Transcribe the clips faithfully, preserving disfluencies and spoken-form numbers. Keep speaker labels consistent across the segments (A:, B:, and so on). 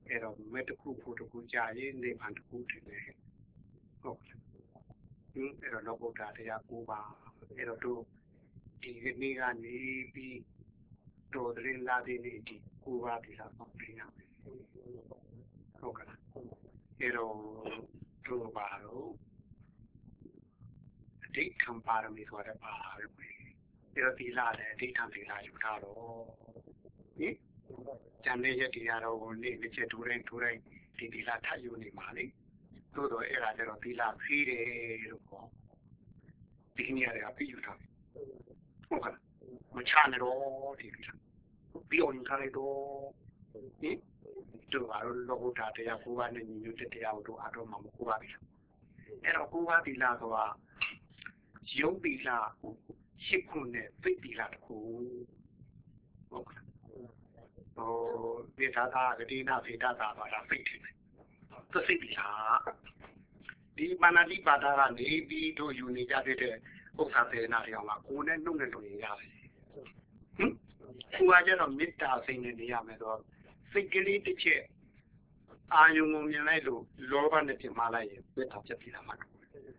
A: အဲ့တော့မဲ့တစ်ခုဖို့တစ်ခုကြာရင်နိဗ္ဗာန်တစ်ခုတင်တယ်ဟုတ်ဟင်းအဲ့တော့လောကုတ္တရာတရား၉ပါးအဲ့တော့တို့ဒီကနေ့ကနေပြီးတော်တဲ့လာတဲ့နေ့ဒီ၉ပါးဒီလားပေါ့ပြရမယ်ဟုတ်ကလားအဲ့တော့တို့ပါတော့အဋ္ဌံပါရမီဆိုတဲ့ပါပဲအဲ့တော့ဒီလာတယ်အဋ္ဌံဒီလာယူထားတော့ဟင်ကျန်တဲ့ရက်ဒီကတော့နေ့တစ်ချက်ထိုးတိုင်းထိုးတိုင်းဒီဒီလာထပ်ယူနေမှာလေသို့တော့အဲ့ဒါကျတော့ဒီလာဖေးတယ်လို့ခေါ်ဒီနေ့ရတဲ့ပြီးယူထားဟုတ်ကဲ့မချနဲ့တော့ဒီဒီလာပြီးအောင်ယူထားလိုက်တော့ဟင်တို့ကတော့လောကုတ္တရာတရားကိုးပါးနဲ့ညီညွတ်တဲ့တရားကိုတို့အားတော့မှမကိုးပါဘူးအဲ့တော့ကိုးပါးဒီလာဆိုတာယုံဒီလာရှစ်ခုနဲ့သိဒီလာတခုဟုတ်ကဲ့ဟိုဒီသာသာဂတိနာဖေတ္တာသာတာဖိတ်တယ်သူစိတ်ဒီလာဒီမာနတိပါဒကနေပြီးတို့ယူနေကြတဲ့ဥစ္စာစေနာတွေအောင်ကကိုယ်နဲ့နှုတ်နဲ့လုပ်ရင်ရတယ်ဟင်ကိုယ်ကကျတော့မေတ္တာစိတ်နဲ့နေရမယ်ဆိုတော့စိတ်ကလေးတစ်ချက်အာယုံကိုမြင်လိုက်လို့လောဘနဲ့ပြင်မလိုက်ရင်မေတ္တာပြတ်ပြီးတာမှတ်ဟင်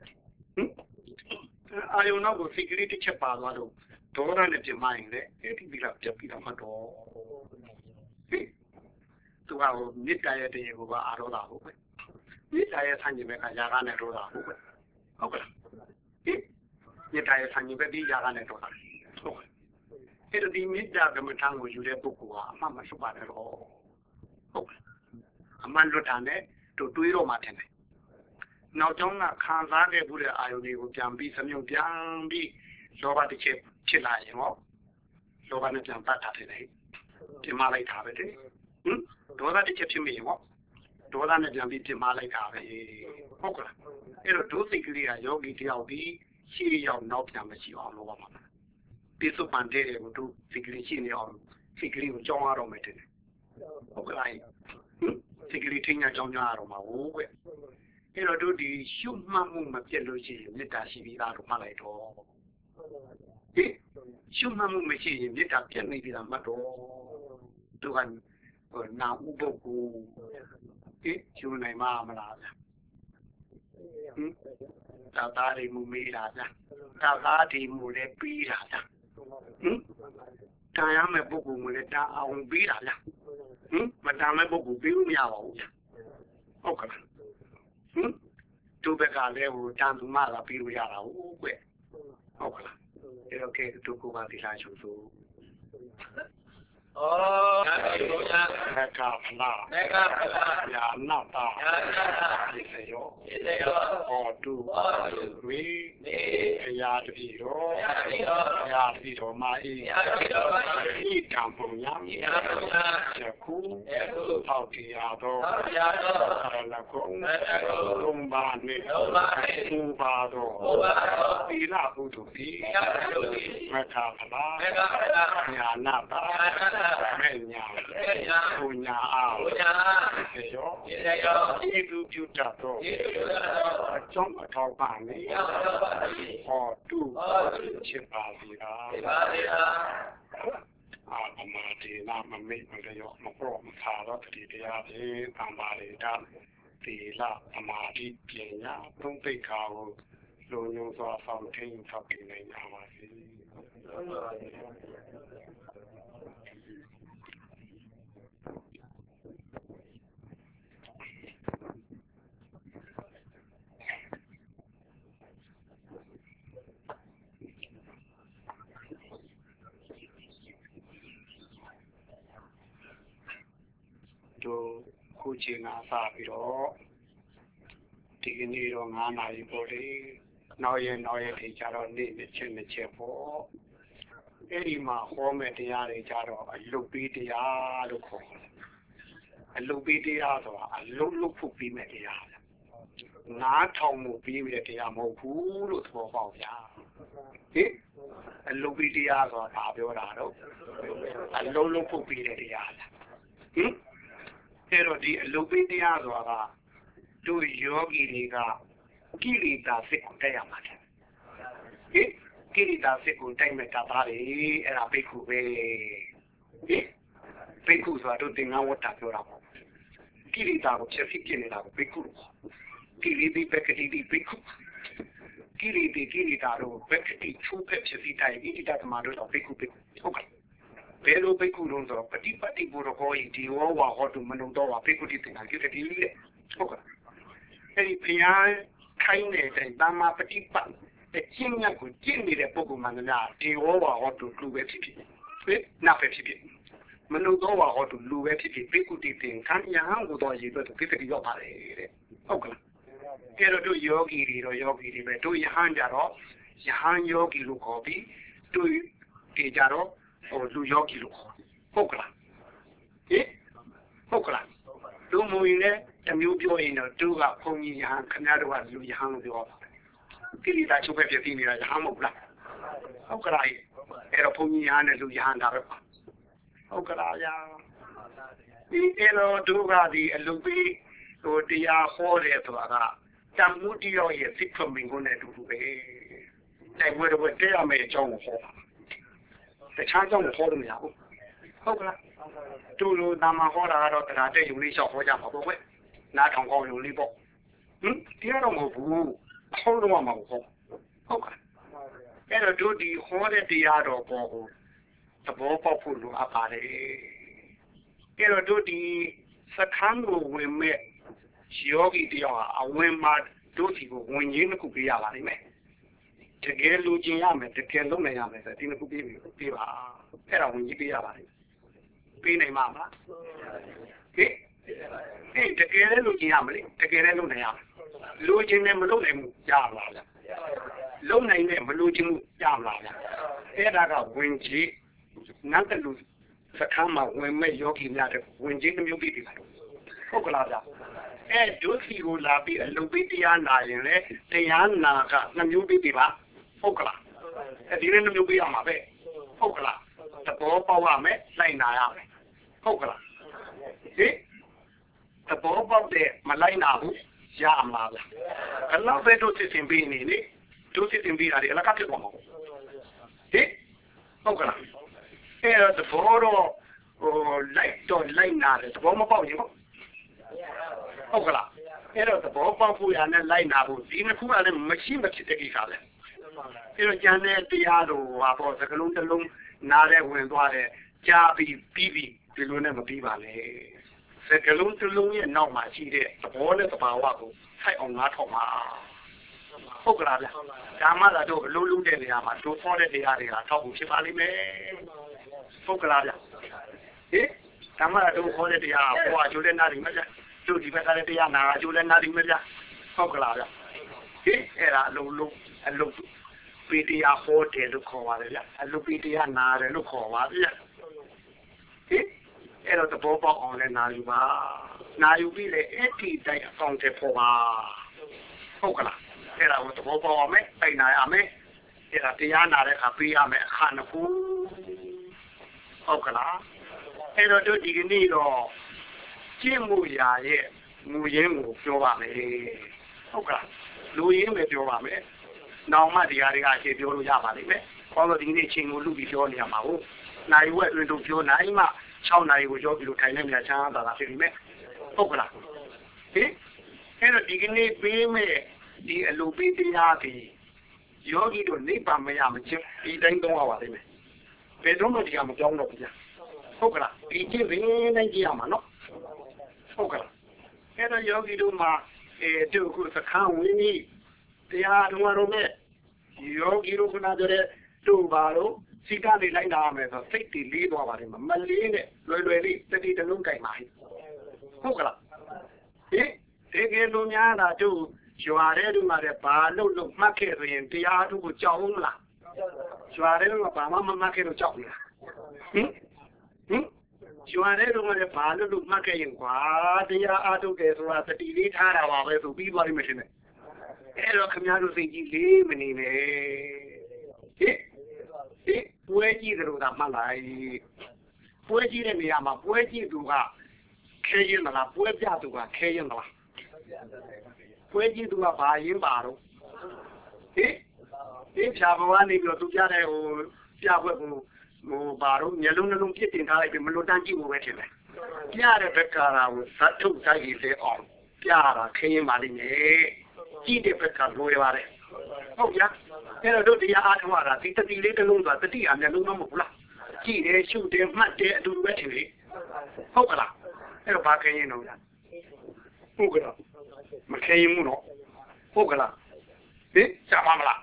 A: အာယုံတော့ကိုစိတ်ကလေးတစ်ချက်ပါသွားလို့ဒေါသနဲ့ပြင်မရင်လည်းအဲ့ဒီပြီးတော့ပြတ်ပြီးတာမှတ်တော့ဟင်သူကဟိုမေတ္တာရဲ့တရားကိုကအာရောတာဟုတ်ပဲမေတ္တာရဲ့ဆန့်ကျင်ဘက်ကຢာကနဲ့ဒေါသဟုတ်ပဲဟုတ်ကဲ့ဟင်မေတ္တာရဲ့ဆန့်ကျင်ဘက်ဒီຢာကနဲ့ဒေါသဟုတ်ကဲ့အဲ့ဒီမေတ္တာကမ္မထာကိုယူတဲ့ပုဂ္ဂိုလ်ကအမှန်မရှိပါနဲ့တော့ဟုတ်ကဲ့အမှန်လွတ်တာနဲ့တို့တွေးတော့မှထင်တယ်နောက်ကြောင်းကခံစားခဲ့မှုတဲ့အာယုန်တွေကိုပြန်ပြီးစမြုံပြန်ပြီးလောဘတစ်ချက်ဖြစ်လာရင်ဟောလောဘနဲ့ပြန်ပတ်တာတယ်ပြင်မလိုက်တာပဲတဲ့ဟင်ဒေါသတစ်ချက်ဖြစ်မိရင်ဟောဒေါသနဲ့ပြန်ပြီးပြင်မလိုက်တာပဲဟုတ်ကဲ့အဲ့တော့ဒုစိတ်ကလေးကယောဂီတယောက်ဒီရှေ့ရောက်နောက်ပြန်မရှိအောင်လုပ်ပါမှာပိစုပန်တဲ့ကိုတို့စိတ်ကလေးရှိနေအောင်စိတ်ကလေးကိုကြောင်းရတော့မယ်တဲ့ဟုတ်ကဲ့လားစိတ်ကလေးထင်းညာကြောင်းကြရတော့မှာဟုတ်ကဲ့အဲ့တော့တို့ဒီရှုမှတ်မှုမပြတ်လို့ရှိရင်မေတ္တာရှိပြီးသားတော့မှတ်လိုက်တော့ဟင်ရှုမှတ်မှုမရှိရင်မေတ္တာပြတ်နေပြီလားမှတ်တော့တို့ကဟိုနာဥပုပ်ကိုဟင်ရှုနိုင်မှာမလားဗျဟင်သာသာရီမူမေးတာဗျသာသာဒီမူလည်းပြီးတာဗျဟင်တာရမယ်ပုဂ္ဂိုလ်မလည်းတာအောင်ပြီးတာဗျဟင်မတာမဲ့ပုဂ္ဂိုလ်ပြီးလို့မရပါဘူးဗျဟုတ်ကဲ့ဟင်သူဘက်ကလည်းဟိုတန်သူမလာပြီးလို့ရတာဟုတ်ကွဟုတ်ကဲ့အဲ့တော့ကဲသူကပါဒီလာရှုဆိုဩမေကဖလာမေကဖလာယာနာတာယာနာတာဒီစေယောဒီစေယောဟောတုဟောတုဝိနေယာတိရောယာတိရောယာတိရောမာဤယာတိရောမာဤကံပုံညာယာပုံညာယခုယခုဟောတိယာတော်ဟောတိယာတော်ဆရလကုံဆရလကုံသုံးပါးနေသုံးပါးနေသုံးပါးတော်သုံးပါးတော်သီလဘုဒ္ဓတိသီလဘုဒ္ဓတိမေကဖလာမေကဖလာယာနာတာယာနာတာမေညာမေညာဘုညာအားဘုညာသေရောသေရောဤသူပြုတတ်သောဤသူပြုတတ်သောအကြောင်းအထောက်ပါနေအကြောင်းအထောက်ပါနေဟောတုဟောတုဖြစ်ပါစေသာဖြစ်ပါစေသာအာမမတေနာမမေ့မလျော့မပေါ်မသာတော့တတိတရားဖြင့်တံပါရိတာသီလသမာဓိပညာသုံးသိက္ခာကိုလုံခြုံစွာဆောင်ထိန်ထောက်တည်နိုင်ကြပါစေတို့ခုချိန်ကစပြီးတော့ဒီကနေ့တော့ငါးနာရီပေါ့လေနောက်ရင်နောက်ရင်ထိကြတော့နေ့တစ်ချက်တစ်ချက်ပေါ့အဲ့ဒီမှာဟောမဲ့တရားတွေကြတော့အလုတ်ပေးတရားလို့ခေါ်တယ်အလုတ်ပေးတရားဆိုတာအလုတ်လုတ်ဖို့ပြီးမဲ့တရားနားထောင်မှုပြီးမဲ့တရားမဟုတ်ဘူးလို့သဘောပေါက်ဗျာဟင်အလုတ်ပေးတရားဆိုတာဘာပြောတာတော့အလုတ်လုတ်ဖို့ပြီးတဲ့တရားဟင်အဲ့တော့ဒီအလုတ်ပေးတရားဆိုတာကတို့ယောဂီတွေကကိလေသာစိတ်ကိုတိုက်ရမှာတယ်ဟင်ကိလေသာစိတ်ကိုတိုက်မဲ့တာပါလေအဲ့ဒါဘိက္ခုပဲဟင်ဘိက္ခုဆိုတာတို့သင်္ကန်းဝတ္တပြောတာပေါ့ဟကိလေသာကိုဖြစ်ဖြစ်ပြနေတာကိုဘိက္ခုလို့ခေါ်ကိလေသာဘက်ကတိတိဘိက္ခုကိလေသာကိလေသာတို့ဘက်ကတိချိုးဖက်ဖြစ်စီတိုင်းဣတိတသမတို့တော့ဘိက္ခုဘိက္ခုဟုတ်ကဲ့ဘယ်လိုဘိက္ခုလို့ဆိုတော့ပฏิပတ်တိဘုရခေါ်ရင်ဒီဝဝဟောတုမနုံတော့ဘိက္ခုတိတင်တာကြည့်တယ်ဒီလေဟုတ်ကဲ့အဲ့ဒီဘုရားခိုင်းတဲ့တိုင်တမ္မာပฏิပတ်တဲ့ကျင့်မြတ်ကိုကျင့်နေတဲ့ပုဂ္ဂိုလ်မှန်သမျှဒီဝဝဟောတုလူပဲဖြစ်ဖြစ်ဟဲ့နာပဲဖြစ်ဖြစ်မနုတော့ဝဟောတုလူပဲဖြစ်ဖြစ်ဘိက္ခုတိတင်ခံရဟန်းကိုတော့ရေအတွက်ကိစ္စကြီးရောက်ပါတယ်တဲ့ဟုတ်ကဲ့အဲ့တော့တို့ယောဂီတွေတော့ယောဂီတွေပဲတို့ယဟန်ကြတော့ယဟန်ယောဂီလို့ခေါ်ပြီးတို့ဒီကြတော့ဟိုလူယောဂီလို့ခေါ်ဟုတ်ကလားဟင်ဟုတ်ကလားတို့မူရင်လည်းတမျိုးပြောရင်တော့တို့ကဘုံကြီးယဟန်ခင်ဗျားတို့ကလူယဟန်လို့ပြောတာကိလေသာချုပ်ပဲဖြစ်နေတာယဟန်မဟုတ်လားဟုတ်ကလားအဲ့တော့ဘုံကြီးယဟန်နဲ့လူယဟန်တာပဲဟုတ်ကလားယာဒီအဲ့တော့တို့ကဒီအလုပ်ပြီးဟိုတရားဟောတယ်ဆိုတာကတမ္မှုတရားရဲ့စိတ်ထုံမင်းကိုနဲ့အတူတူပဲတိုင်ဝဲတော့တရားမယ်အကြောင်းကိုဟောတာတခြားအကြောင်းကိုဟောလို့မရဘူးဟုတ်ကလားတို့လိုနာမဟောတာကတော့တရားတဲ့ယူလေးလျှောက်ဟောကြမှာပေါ့ကွနားထောင်ကောင်းယူလေးပေါ့ဟင်တရားတော့မဟုတ်ဘူးဟောလို့မှမဟုတ်ဟုတ်ကလားအဲ့တော့တို့ဒီဟောတဲ့တရားတော်ပေါ်ကိုသဘောပေါက်ဖို့လိုအပ်ပါတယ်အဲ့တော့တို့ဒီစခန်းကိုဝင်မဲ့ယောဂီတယောက်ဟာအဝင်မှာတို့စီကိုဝင်ရင်းတစ်ခုပေးရပါလိမ့်မယ်တကယ်လူကျင်ရမယ်တကယ်လုံးနိုင်ရမယ်ဆိုဒီနှစ်ခုပေးပြီးပေးပါအဲ့ဒါဝင်ကြီးပေးရပါလိမ့်ပေးနိုင်မှာမလားဟင်ဟင်တကယ်လည်းလူကျင်ရမလဲတကယ်လည်းလုံးနိုင်ရမယ်လူကျင်နဲ့မလုံးနိုင်ဘူးရမလားဗျလုံးနိုင်နဲ့မလူကျင်မှုရမလားဗျအဲ့ဒါကဝင်ကြီးနောက်တလူစခန်းမှာဝင်မဲ့ယောဂီများတဲ့ဝင်ကြီးတစ်မျိုးပြီးပြီဟုတ်ကလားဗျအဲဒုစီကိုလာပြီးအလုပ်ပြီးတရားနာရင်လေတရားနာကနှမျိုးပြီးပြီပါဟုတ်ကလားအဲဒီနေ့နှမျိုးပြီးရမှာပဲဟုတ်ကလားသဘောပေါက်ရမယ်လိုက်နာရမယ်ဟုတ်ကလားဟင်သဘောပေါက်တဲ့မလိုက်နာဘူးရမှာလားအလောက်ပဲတို့စစ်စင်ပြီးနေလေတို့စစ်စင်ပြီးတာဒီအလကားဖြစ်သွားမှာဟင်ဟုတ်ကလားအဲ့တော့သဘောတော့ဟိုလိုက်တော့လိုက်နာတယ်သဘောမပေါက်ရင်ဟုတ်ကလားအဲ့တော့သဘောပေါက်ဖို့ရနဲ့လိုက်နာဖို့ဒီနှစ်ခုကလည်းမရှိမဖြစ်တဲ့ကိစ္စပဲအဲ့တော့ကျန်တဲ့တရားတို့ဟာပေါ့စကလုံးတစ်လုံးနားလဲဝင်သွားတယ်ကြားပြီးပြီးပြီးဒီလိုနဲ့မပြီးပါနဲ့စကလုံးတစ်လုံးရဲ့နောက်မှာရှိတဲ့သဘောနဲ့သဘာဝကိုထိုက်အောင်ငါထောက်ပါဟုတ်ကလားဗျဒါမှသာတို့အလုံးလုံးတဲ့နေရာမှာတို့ဖောတဲ့တရားတွေကထောက်ဖို့ဖြစ်ပါလိမ့်မယ်ဟုတ်ကလားဗျဟင်ဒါမှသာတို့ဖောတဲ့တရားဟောအကျိုးတဲ့နာရီမကြတို့ဒီဘက်ကလည်းတရားနာအကျိုးလည်းနာရီမကြဟုတ်ကလားဗျဟင်အဲ့ဒါအလုံးလုံးအလုံးပေတရားဟောတယ်လို့ခေါ်ပါတယ်ဗျအလုံးပေတရားနာတယ်လို့ခေါ်ပါဗျဟင်အဲ့တော့သဘောပေါက်အောင်လည်းနာယူပါနာယူပြီးလေအဲ့ဒီတိုင်းအကောင့်တွေပေါ်ပါဟုတ်ကလားအဲ့ဒါကိုသဘောပေါက်အောင်မယ်ပိုင်နာရမယ်အဲ့ဒါတရားနာတဲ့အခါပေးရမယ်အခါနှစ်ခုဟုတ်ကလားအဲ့တော့တို့ဒီကနေ့တော့ကျင့်မှုရာရဲ့မူရင်းကိုပြောပါမယ်ဟုတ်ကလားလူရင်းပဲပြောပါမယ်နောက်မှတရားတွေကအခြေပြောလို့ရပါလိမ့်မယ်ဘာလို့ဒီနေ့ချိန်ကိုလူပြီးပြောနေရမှာဟုတ်နိုင်ဝက်အတွင်းတို့ပြောနိုင်မှ၆နိုင်ကိုကြောပြီးလို့ထိုင်နေမြချမ်းသာတာဖြစ်နေမယ်ဟုတ်ကလားဟင်အဲ့တော့ဒီကနေ့ပေးမဲ့ဒီအလိုပေးတရားတွေယောဂီတို့နိဗ္ဗာန်မရမချင်းဒီတိုင်းသုံးရပါလိမ့်မယ်ဘယ်တော့မှဒီကမကြောင်းတော့ဘူးကြာဟုတ်ကလားဒီချင်းရင်းတိုင်းကြည့်ရမှာနော်ဟုတ်ကဲ့အဲ့တော့ယောဂီတို့မှာအဲတို့ခုစခန်းဝင်ပြီးတရားတော်တော်နဲ့ယောဂီတို့ကနာကြတဲ့တို့ပါတော့စိတ်ကနေလိုက်လာမယ်ဆိုစိတ်တည်လေးသွားပါတယ်မလေးနဲ့လွယ်လွယ်လေးတတိတလုံးကြိုင်ပါဟုတ်ကလားဟင်ဒီကလူများတာတို့ရွာတဲ့တို့မှာလည်းဘာလို့လို့မှတ်ခဲ့ဆိုရင်တရားတို့ကိုကြောက်ဦးမလားရွာတဲ့တို့ကဘာမှမမှတ်ခဲ့လို့ကြောက်နေတာဟင်ဟင်ကျွမ်းတဲ့တော့လည်းဘာလို့လို့မှတ်ခဲ့ရင်ကွာတရားအားထုတ်တယ်ဆိုတာတတိလေးထားတာပါပဲဆိုပြီးသွားလိမ့်မယ်ရှင်နဲ့အဲ့တော့ခင်ဗျားတို့စိတ်ကြီးလေးမနေနဲ့ဟင်ဟင်ပွဲကြီးကြလို့သာမှတ်လိုက်ပွဲကြီးတဲ့နေရာမှာပွဲကြီးသူကခဲရင်မလားပွဲပြသူကခဲရင်မလားပွဲကြီးသူကဘာရင်ပါတော့ဟင်ဒီဖြာဘဝနေပြီးတော့သူပြတဲ့ဟိုပြဘွက်ကိုဟိုဘာတော့မျက်လုံးနှလုံးပြစ်တင်ထားလိုက်ပြီးမလွတ်တန်းကြည့်ဖို့ပဲထင်တယ်ပြတဲ့ဘက်ကရာကိုဇတ်ထုတ်ကြိုက်ရလေအောင်ပြတာခင်းပါလိမ့်မယ်ကြည့်တဲ့ဘက်ကလွယ်ပါတယ်ဟုတ်ဗျာအဲ့တော့တို့တရားအားထုတ်ရတာဒီတတိလေးတစ်လုံးဆိုတာတတိအမျက်လုံးတော့မဟုတ်လားကြည့်တယ်ရှုတယ်မှတ်တယ်အတူတူပဲထင်လေဟုတ်ကလားအဲ့တော့ဘာခင်းရင်တော့ဗျာဟုတ်ကလားမခင်းရင်ဘူးနော်ဟုတ်ကလားဟင်ရှားပါမလား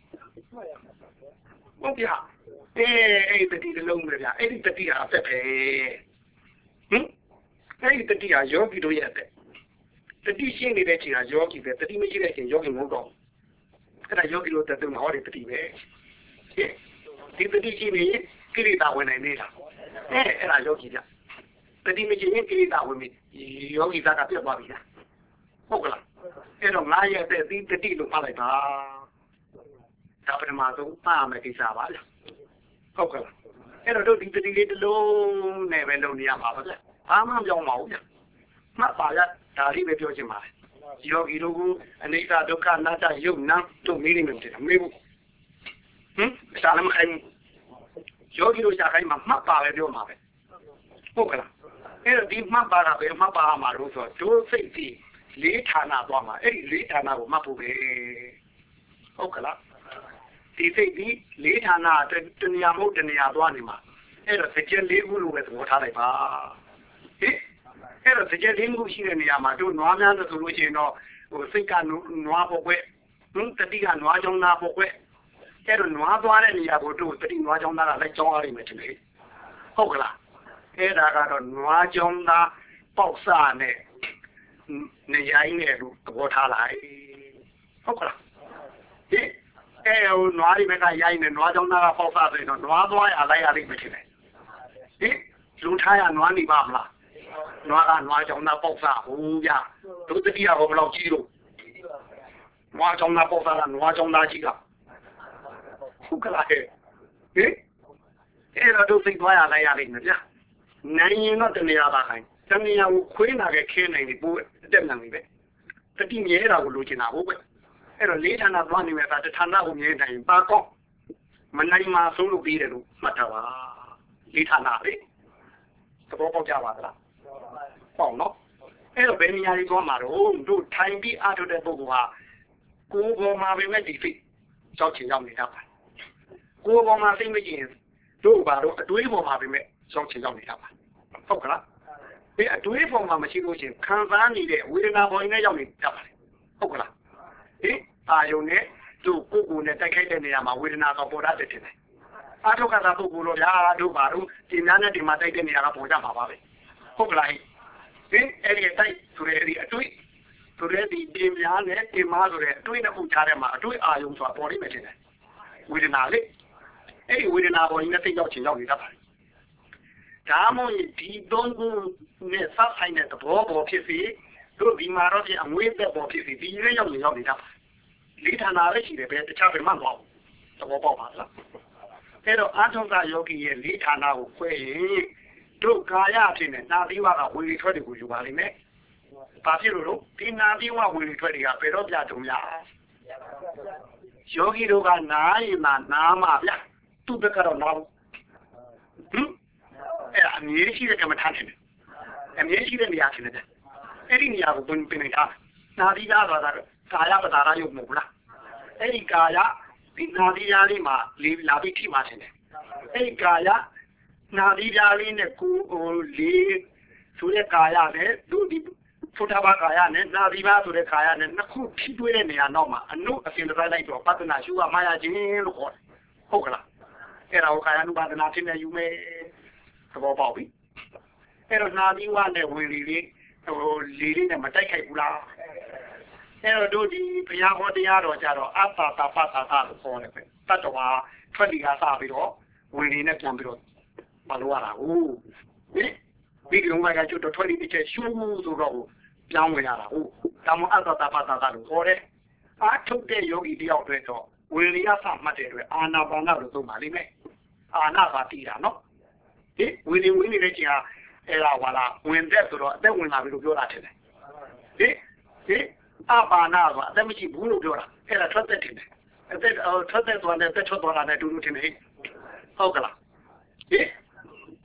A: ဟုတ်ဗျာအေးအဲ့တတိတစ်လုံးပဲဗျာအဲ့ဒီတတိဟာအသက်ပဲဟင်အဲ့ဒီတတိဟာယောဂီတို့ရဲ့အသက်တတိရှိနေတဲ့ချိန်ဟာယောဂီပဲတတိမရှိတဲ့ချိန်ယောဂီမဟုတ်တော့အဲ့ဒါယောဂီတို့တက်တဲ့ဟောဒီတတိပဲဒီတတိရှိနေကိရိတာဝင်နိုင်နေတာအဲအဲ့ဒါယောဂီကြတတိမရှိရင်ကိရိတာဝင်ပြီယောဂီသားကပြတ်သွားပြီလားဟုတ်ကလားအဲ့တော့ငါရဲ့တဲ့ဒီတတိလို့ဖတ်လိုက်ပါဒါပထမဆုံးပါမယ်ကိစ္စပါလားဟုတ်ကလားအဲ့တော့တို့ဒီတတိလေးတစ်လုံးနဲ့ပဲလုပ်နေရမှာပါဗျဘာမှပြောင်းမအောင်ဗျမှတ်ပါရဒါလေးပဲပြောချင်ပါတယ်ယောဂီတို့ကအနိစ္စဒုက္ခအနတ္တယုတ်နံတို့မေးနေမှတယ်မေးဘူးဟင်ရှာလည်းမခိုင်းယောဂီတို့ရှာခိုင်းမှာမှတ်ပါပဲပြောမှာပဲဟုတ်ကလားအဲ့တော့ဒီမှတ်ပါတာပဲမှတ်ပါမှာလို့ဆိုတော့ဒုစိတ်ကြီးလေးဌာနသွားမှာအဲ့ဒီလေးဌာနကိုမှတ်ဖို့ပဲဟုတ်ကလားဒီစိတ်ကြီးလေးဌာနတဏှာမဟုတ်တဏှာသွားနေမှာအဲ့တော့စကြက်လေးခုလိုပဲသဘောထားလိုက်ပါဟင်အဲ့တော့စကြက်လေးခုရှိတဲ့နေရာမှာတို့နွားများလို့ဆိုလို့ရှိရင်တော့ဟိုစိတ်ကနွားပေါ့ကွဟင်တတိကနွားကြောင်းသားပေါ့ကွအဲ့တော့နွားသွားတဲ့နေရာကိုတို့တတိနွားကြောင်းသားကလိုက်ကြောင်းရလိမ့်မယ်ထင်လေဟုတ်ကလားအဲ့ဒါကတော့နွားကြောင်းသားပေါက်စနဲ့နေရိုင်းနဲ့လို့သဘောထားလိုက်ဟုတ်ကလားဟင်အဲ့ဟိုနွားတွေဘက်ကရိုင်းနေနွားကြောင်းသားကပေါက်စဆိုရင်တော့နွားသွားရလိုက်ရလိမ့်မယ်ထင်တယ်ဟင်လူထားရနွားနေပါမလားနွားကနွားကြောင်းသားပေါက်စဟိုးရတို့တတိယဟောဘယ်လောက်ကြီးလို့နွားကြောင်းသားပေါက်စကနွားကြောင်းသားကြီးကဟုတ်ကလားဟဲ့ဟင်အဲ့တော့တို့စိတ်သွားရလိုက်ရလိမ့်မယ်ဗျာနိုင်ရင်တော့တနေရာပါခိုင်းတနေရာကိုခွေးနာခဲ့ခင်းနိုင်ပြီပိုးအတက်နိုင်ပြီပဲတတိမြဲတာကိုလိုချင်တာဟုတ်ပဲအဲ့တော့လေးဌာနသွားနေမယ်ဆိုတဌာနကိုမြဲနိုင်ပါကောင်းမနိုင်မှာဆုံးလို့ပြီးတယ်လို့မှတ်ထားပါလေးဌာနပဲသဘောပေါက်ကြပါသလားပေါ့နော်အဲ့တော့ဘယ်နေရာကြီးသွားမှာတော့တို့ထိုင်ပြီးအားထုတ်တဲ့ပုဂ္ဂိုလ်ဟာကိုယ်ပေါ်မှာပဲမဲ့ဒီဖိကြောက်ချင်ရောက်နေတာပါကိုယ်ပေါ်မှာသိမကြည့်ရင်တို့ဘာလို့အတွေးပေါ်မှာပဲမဲ့ကြောက်ချင်ရောက်နေတာပါဟုတ်ကလားဒီအတွေးပေါ်မှာမရှိလို့ရှိရင်ခံစားနေတဲ့ဝေဒနာပေါ်နဲ့ရောက်နေတတ်ပါတယ်ဟုတ်ကလားဟင်အာယုန်နဲ့တို့ကိုယ်ကိုယ်နဲ့တိုက်ခိုက်တဲ့နေရာမှာဝေဒနာကပေါ်တတ်တယ်ထင်တယ်အာထုတ်ကတာပုဂ္ဂိုလ်တို့ဗျာတို့ဘာလို့ဒီများနဲ့ဒီမှာတိုက်တဲ့နေရာကပေါ်ကြမှာပါပဲဟုတ်ကလားဟင်အဲ့ဒီတိုက်ဆိုတဲ့ဒီအတွေးဆိုတဲ့ဒီဒီများနဲ့ဒီမားဆိုတဲ့အတွေးနှစ်ခုကြားထဲမှာအတွေးအာယုန်ဆိုတာပေါ်နေမယ်ထင်တယ်ဝေဒနာလေအဲ့ဒီဝေဒနာပေါ်ကြီးနဲ့သိရောက်ချင်ရောက်နေတတ်ပါတယ်ဒါမှမဟုတ်ဒီသုံးခုနဲ့စဆိုင်တဲ့သဘောပေါ်ဖြစ်စီတို့ဒီမှာတော့အငွေးသက်ပေါ်ဖြစ်စီဒီရဲရောက်နေရောက်နေတတ်လေးဌာနလေးရှိတယ်ပဲတခြားပဲမှမဟုတ်သဘောပေါက်ပါလားအဲ့တော့အာထုံကယောဂီရဲ့လေးဌာနကိုခွဲရင်တို့ကာယအဖြစ်နဲ့နာသီဝကဝေရီထွက်တွေကိုယူပါလိမ့်မယ်ဘာဖြစ်လို့လို့ဒီနာသီဝဝေရီထွက်တွေကဘယ်တော့ပြတုံးလားယောဂီတို့ကနားရင်နာနားမှာဗျသူ့ဘက်ကတော့နားဘူးဟင်အဲ့အမြဲရှိတဲ့ကမ္မထာနေတယ်အမြဲရှိတဲ့နေရာဖြစ်နေတယ်အဲ့ဒီနေရာကိုပင်ပင်နေတာနာသီကာဆိုတာကာယပဒါရယုတ်မဟုတ်လားအဲ့ဒီကာယဒီနာသီယာလေးမှာလေးလာပြီးထိမှထင်တယ်အဲ့ဒီကာယနာသီယာလေးနဲ့ကိုဟိုလေးဆိုတဲ့ကာယနဲ့သူဒီဖုထဘာကာယနဲ့နာသီဘာဆိုတဲ့ကာယနဲ့နှစ်ခုထိတွေ့တဲ့နေရာနောက်မှာအနုအစဉ်တစ်လိုက်တော့ပတ္တနာရှုကမာယာခြင်းလို့ခေါ်တယ်ဟုတ်ကလားအဲ့ဒါကိုကာယ ानु ပါဒနာဖြစ်နေယူမယ်သဘောပေါက်ပြီအဲ့တော့နာသီဝနဲ့ဝေလီလေးဟိုလီလေးနဲ့မတိုက်ခိုက်ဘူးလားအဲ့တော့တို့ဒီဘုရားဟောတရားတော်ကြတော့အတ္တတပတ္တတာလို့ခေါ်တယ်ပဲတတ္တဝါထွက်ဒီကစပြီးတော့ဝေလီနဲ့ပြန်ပြီးတော့မလိုရတာဟုတ်ဟင်ဒီကုံမကကျွတ်တော့ထွက်ဒီတစ်ချက်ရှုမှုဆိုတော့ပြောင်းဝင်ရတာဟုတ်ဒါမှအတ္တတပတ္တတာလို့ခေါ်တယ်အားထုတ်တဲ့ယောဂီတယောက်တွေတော့ဝေလီကစမှတ်တဲ့အတွက်အာနာပါနလို့သုံးပါလိမ့်မယ်အာနာပါတိတာနော်ဟင်ဝေလီဝင်နေတဲ့ချိန်ဟာအဲ့ဒါဟာလားဝင်တဲ့ဆိုတော့အသက်ဝင်လာပြီလို့ပြောတာထင်တယ်ဟင်ဟင်အပါနာဆိုအသက်မရှိဘူးလို့ပြောတာအဲ့ဒါထွက်သက်ထင်တယ်အသက်ထွက်သက်သွားတဲ့သက်ထွက်သွားတာနဲ့တူတူထင်တယ်ဟုတ်ကလားဟင်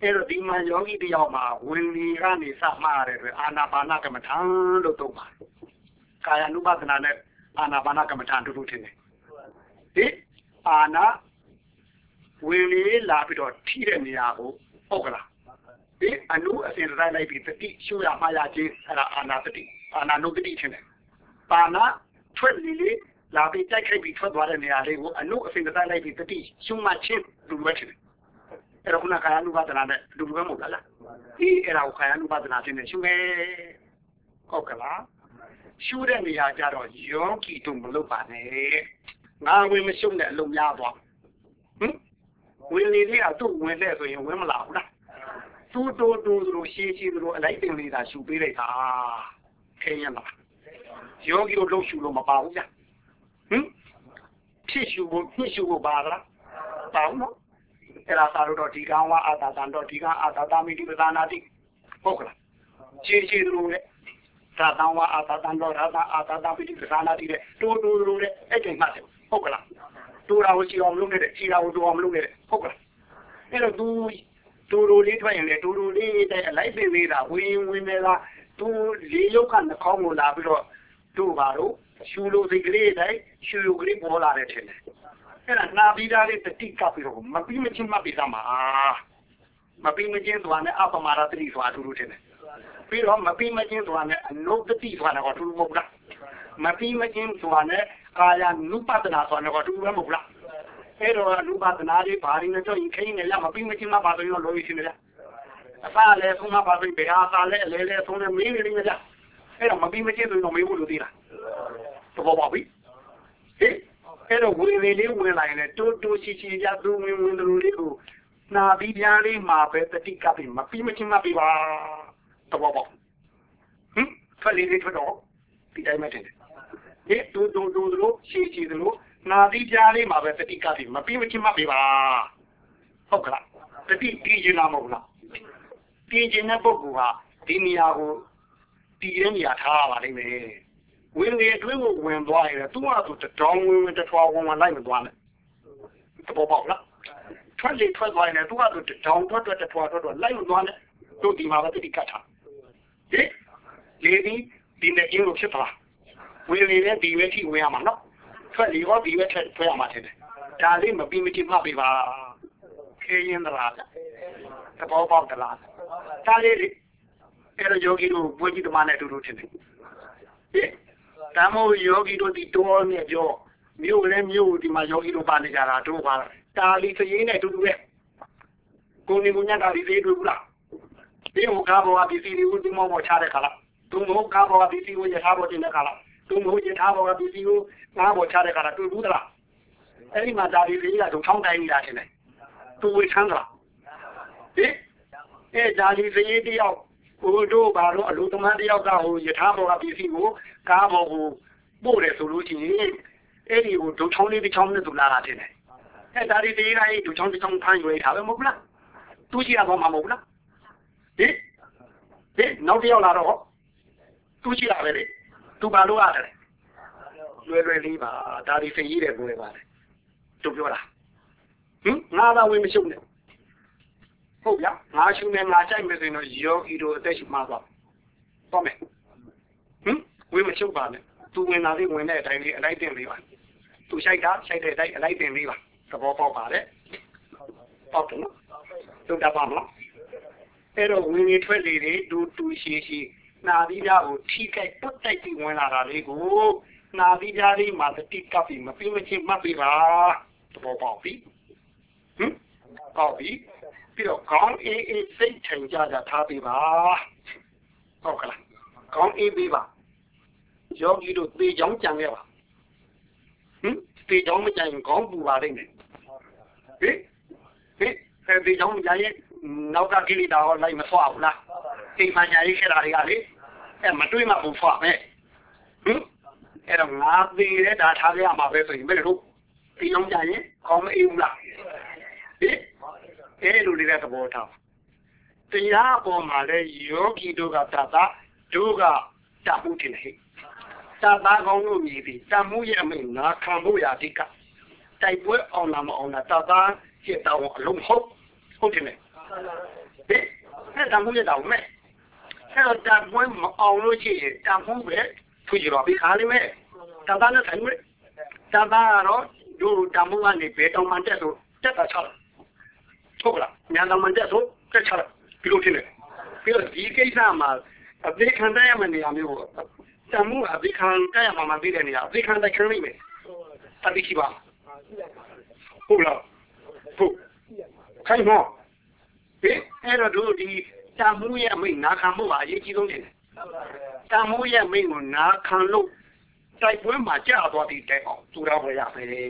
A: အဲ့တော့ဒီမှာယောဂီတယောက်မှာဝင်လေကနေစမှားတယ်ဆိုအာနာပါနကမ္မထာလို့သုံးပါကာယ ानु ပါဒနာနဲ့အာနာပါနကမ္မထာတူတူထင်တယ်ဒီအာနာဝင်လေလာပြီးတော့ထိတဲ့နေရာကိုဟုတ်ကလားဒီအနုအစဉ်တိုင်းလိုက်ပြီးတတိရှုရမှားရခြင်းအဲ့ဒါအာနာတတိအာနာနုတတိထင်တယ်ပါဏထွက်လေလေလာပြီးတိုက်ခိုက်ပြီးထွက်သွားတဲ့နေရာလေးကိုအနုအစဉ်တိုင်းလိုက်ပြီးတတိရှုမှတ်ခြင်းလူပဲထင်တယ်အဲ့တော့ခုနကာယ ानु ပါဒနာနဲ့လူလူပဲမဟုတ်လားဒီအဲ့ဒါကိုကာယ ानु ပါဒနာခြင်းနဲ့ရှုမယ်ဟုတ်ကလားရှုတဲ့နေရာကြတော့ယောဂီတို့မလုပ်ပါနဲ့ငါဝင်မရှုနဲ့အလုံးများသွားဟင်ဝင်လေလေးကသူ့ဝင်တဲ့ဆိုရင်ဝင်မလာဘူးလားတူတူတူတူရှင်းရှင်းတို့အလိုက်တင်လေးသာရှုပေးလိုက်တာခင်းရမှာယောဂီတို့လုံးရှုလို့မပါဘူးဗျဟင်ဖြစ်ရှုဖို့ဖြစ်ရှုဖို့ပါလားပါဘူးနော်အဲ့ဒါသာတော့ဒီကံဝအာတာတန်တော့ဒီကံအာတာတမိတိပဒနာတိဟုတ်ကလားရှင်းရှင်းတို့လေသာတံဝအာတာတန်တော့ရာသာအာတာတမိတိပဒနာတိတဲ့တူတူတူလေအဲ့ဒီမှတ်တယ်ဟုတ်ကလားတူတာကိုချီအောင်လုပ်နေတဲ့ချီတာကိုတူအောင်လုပ်နေတဲ့ဟုတ်ကလားအဲ့တော့သူတူတူလေးထွက်ရင်လေတူတူလေးတဲ့အလိုက်ပင်လေးတာဝင်ဝင်နေတာသူလေးရုပ်ကနှာခေါင်းကိုလာပြီးတော့သူ့ပါတော့ရှူလို့စိတ်ကလေးတိုင်းရှူလို့ကလေးပေါ်လာတယ်ထင်တယ်အဲ့ဒါနာပြီးသားလေးတတိကပ်ပြီးတော့မပြီးမချင်းမပြီးသားမှာမပြီးမချင်းသွားနဲ့အပမာရတိသွားတူတူထင်တယ်ပြီးတော့မပြီးမချင်းသွားနဲ့အနုတတိသွားတော့တူတူမဟုတ်လားမပြီးမချင်းသွားနဲ့ကာယ ानु ပါဒနာသွားတော့တူတူမဟုတ်လားအဲ့တော့အနုပါဒနာလေးဘာရင်းနဲ့တော့ခင်းနေလားမပြီးမချင်းမပါဆိုရင်တော့လိုရင်းနေလားအစားလဲဆုံးမပါဆိုဘယ်ဟာစားလဲအလဲလဲဆုံးနေမင်းနေနေလားအဲ့တော့မပြီးမချင်းဆိုရင်မေးဖို့လိုသေးလားတော့ပါပြီဟေးအဲ့တော့ဝင်လေလေးဝင်လာရင်လည်းတိုးတိုးချီချီကြသူဝင်ဝင်တို့လေးကိုနာပြီးပြားလေးမှာပဲတတိကပ်ပြီးမပြီးမချင်းမပြီးပါတော့ပါဟင်ထွက်လေလေးထွက်တော့ဒီတိုင်းမှတင်တယ်ဟေးတိုးတိုးတိုးတို့ချီချီတို့နာပြီးပြားလေးမှာပဲတတိကပ်ပြီးမပြီးမချင်းမပြီးပါဟုတ်ကလားတတိဒီကျင်လာမဟုတ်လားဒီကျင်တဲ့ပုဂ္ဂိုလ်ဟာဒီနေရာကိုဒီရဲ့နေရာထားပါလိမ့်မယ်ဝင်လေအတွင်းကိုဝင်သွားရင်သူ့ဟာသူတောင်းဝင်ဝင်တထွားဝင်ဝင်လိုက်မသွားနဲ့တော့ပေါ့လားထွက်လေထွက်သွားရင်သူ့ဟာသူတောင်းထွက်ထွက်တထွားထွက်ထွက်လိုက်မသွားနဲ့တို့ဒီမှာပဲတိကတ်ထားဟေးလေဒီဒီနဲ့အင်းကိုဖြစ်သွားဝင်လေနဲ့ဒီပဲထိဝင်ရမှာနော်ထွက်လေရောဒီပဲထွက်ထွက်ရမှာတဲ့ဒါလေးမပြီးမချင်းမှပေးပါခေရင်တလားတဘောပေါက်တလားဒါလေးအဲ့တော့ယောဂီတို့ဘွေးကြီးတမနဲ့အတူတူထင်တယ်ဟေးတမိုးယောဂီတို့ဒီတော်နဲ့ပြောမြို့လည်းမြို့ဒီမှာယောဂီတို့ပါနေကြတာတို့ပါတာလီစရင်းနဲ့တူတူပဲကိုနေကိုညတာလီသေးတွေ့ဘူးလားဒီဟိုကားဘောကပစ္စည်းတွေကိုဒီမောပေါ်ချတဲ့ခါလားသူမဟုတ်ကားဘောကပစ္စည်းကိုရထားပေါ်တင်တဲ့ခါလားသူမဟုတ်ရထားဘောကပစ္စည်းကိုငါးပေါ်ချတဲ့ခါလားတွေ့ဘူးသလားအဲ့ဒီမှာတာလီသေးကတို့ချောင်းတိုင်းနေတာတင်တယ်သူဝေချမ်းသလားဟင်အဲတာလီသေးတယောက်ဟိုတို့ဘာလို့အလိုသမားတယောက်ကဟိုယထာဘောကပစ္စည်းကိုကားဘောကိုပို့တယ်ဆိုလို့ရှိရင်အဲ့ဒီကိုဒုံချောင်းလေးတစ်ချောင်းနဲ့သူလာတာတင်တယ်အဲ့ဒါဒီဒီတိုင်းဒုံချောင်းတစ်ချောင်းဖမ်းရွေးထားပဲမဟုတ်လားသူရှိရတော့မှာမဟုတ်လားဟင်ဟင်နောက်တစ်ယောက်လာတော့သူရှိတာပဲလေသူဘာလို့ရတယ်လွယ်လွယ်လေးပါဒါဒီစိတ်ကြီးတယ်ကိုယ်ပါလေသူပြောတာဟင်ငါသာဝင်မရှုပ်နဲ့ဟုတ်ဗျာငါရှုနေငါကြိုက်မယ်ဆိုရင်တော့ယောဂီတို့အသက်ရှုမှာတော့တော့မယ်ဟင်ဝေးမရှုပ်ပါနဲ့သူဝင်လာလေးဝင်တဲ့အတိုင်းလေးအလိုက်တင်လေးပါသူရှိုက်တာရှိုက်တဲ့အတိုင်းအလိုက်တင်လေးပါသဘောပေါက်ပါလေပေါက်တယ်နော်သူတပါမလားအဲ့တော့ဝင်နေထွက်လေတွေတူတူရှိရှိနာပြီးသားကိုထိခိုက်ပုတ်တိုက်ပြီးဝင်လာတာလေးကိုနာပြီးသားလေးမှာတတိကပ်ပြီးမပြီးမချင်းမှတ်ပြီးပါသဘောပေါက်ပြီဟင်ပေါက်ပြီပြီးတော့ခေါင်းအေးအေးစိတ်ထိုင်ကြကြထားပေးပါဟုတ်ကလားခေါင်းအေးပေးပါယောဂီတို့သေချောင်းကြံခဲ့ပါဟင်သေချောင်းမကြံရင်ခေါင်းပူပါလိမ့်မယ်ဟင်ဟင်သေချောင်းမကြံရင်နောက်ကကိလေသာဟောလိုက်မဆွာဘူးလားအိမ်မှာညာရေးခဲ့တာတွေကလေအဲမတွေးမှပူဆွာမယ်ဟင်အဲ့တော့ငါသေးတဲ့ဒါထားကြရမှာပဲဆိုရင်ဘယ်လိုသေချောင်းကြံရင်ခေါင်းမအေးဘူးလားဟင်အဲ့လိုလေးတဲ့သဘောထားတရားပေါ်မှာလည်းယောဂီတို့ကတတ်တို့ကတမှုတင်ဟဲ့တတ်သားကောင်းလို့မြည်ပြီးတမှုရဲ့အမိန်နာခံဖို့ရာတိကတိုက်ပွဲအောင်လာမအောင်လားတတ်သားจิตတော်အလုံးဟုတ်ဟုတ်တယ်အဲ့တန်ဖိုးရတောင်မဲ့အဲ့တော့တန်ဖိုးမအောင်လို့ရှိရင်တန်ဖိုးပဲဖွကြတော့ပြီးခါလိမ့်မယ်တန်သားနဲ့ဆိုင်မယ်တန်သားကတော့ဒိုတန်ဖိုးကနေဘယ်တောင်မှတက်ဆိုတက်တာချတယ်ဟုတ်လားညာတောင်မှတက်ဆိုတက်ချတယ်ပြီးလို့ဖြစ်တယ်ပြီးတော့ဒီကိစ္စမှာအသေးခံတဲ့မနေရာမျိုးတန်ဖိုးအသေးခံတဲ့မှာမပြီးတဲ့နေရာအသေးခံတဲ့ခရီးမယ်တတိရှိပါဟုတ်လားဟုတ်ခိုင်မောဟင်အဲ့တော့တို့ဒီတန်ဖိုးရဲ့အမိန့်နာခံမှုကအရေးကြီးဆုံးတယ်တန်ဖိုးရဲ့အမိန့်ကိုနာခံလို့တိုက်ပွဲမှာကြာသွားတဲ့တိုင်အောင်သူတော်ဝရပဲဟင်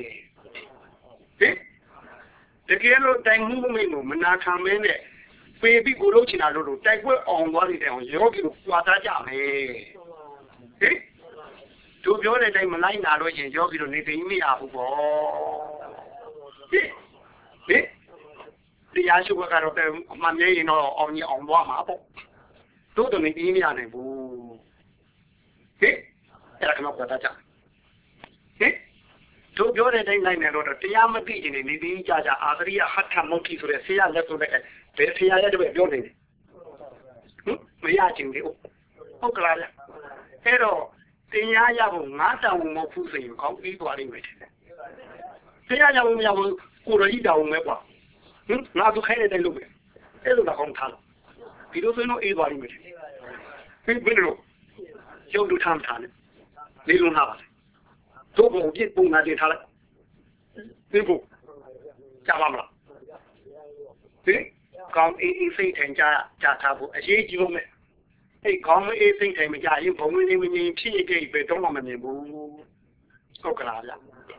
A: တကယ်လို့တိုင်မှုမိန့်ကိုမနာခံမင်းနဲ့ပေပြီးကိုလို့ချင်တာလို့တိုက်ပွဲအောင်သွားတဲ့တိုင်အောင်ရောပြီးတော့ပွာသားကြမယ်ဟင်တို့ပြောတဲ့တိုင်မလိုက်နာလို့ရင်ရောပြီးတော့နေသိမရဘူးပေါ့ဟင်ဟင်တရားရှိခိုးကတော့အမှန်မြင်ရင်တော့အောင်ကြီးအောင်သွားမှာပေါ့တို့တော့နေသိမရနိုင်ဘူးဟင်အဲ့ဒါကတော့ပွာသားကြဟင်တို့ပြောတဲ့အတိုင်းလိုက်နေတော့တရားမသိရင်နေသိကြကြအာသရိယဟထမုတ်တိဆိုတဲ့ဆရာလက်ဆိုတဲ့ဘယ်ဆရာရဲ့တပည့်ပြောနေတယ်ဟင်မရချင်ဘူးဟုတ်ကလားအဲ့တော့တရားရဖို့ငါတောင်းမဟုတ်ဘူးဆိုရင်ကောင်းပြီးသွားလိမ့်မယ်တရားရဖို့မရဘူးကိုရည်တောင်းမယ်ကွာဟင်ငါတို့ခိုင်းတဲ့လုပ်ပဲအဲ့လိုတော့ကောင်းထားလို့ဒီလိုဆိုရင်တော့အေးသွားလိမ့်မယ်ဟင်ဘယ်လိုရုပ်တူထမ်းထားတယ်လေးလုံးထားပါတို့ဘုံပြစ်ပုံနာတင်ထားလိုက်ဒီဘုံကြားပါမလားဟင်ကောင်းအေးအေးစိတ်ထိုင်ကြကြထားဖို့အရေးကြီးဆုံးပဲအဲ့ကောင်းအေးစိတ်ထိုင်မကြရင်ဘုံဝင်နေမင်းဖြစ်ရတဲ့ပဲတော့မှမမြင်ဘူးဟုတ်ကလားဗျဟင်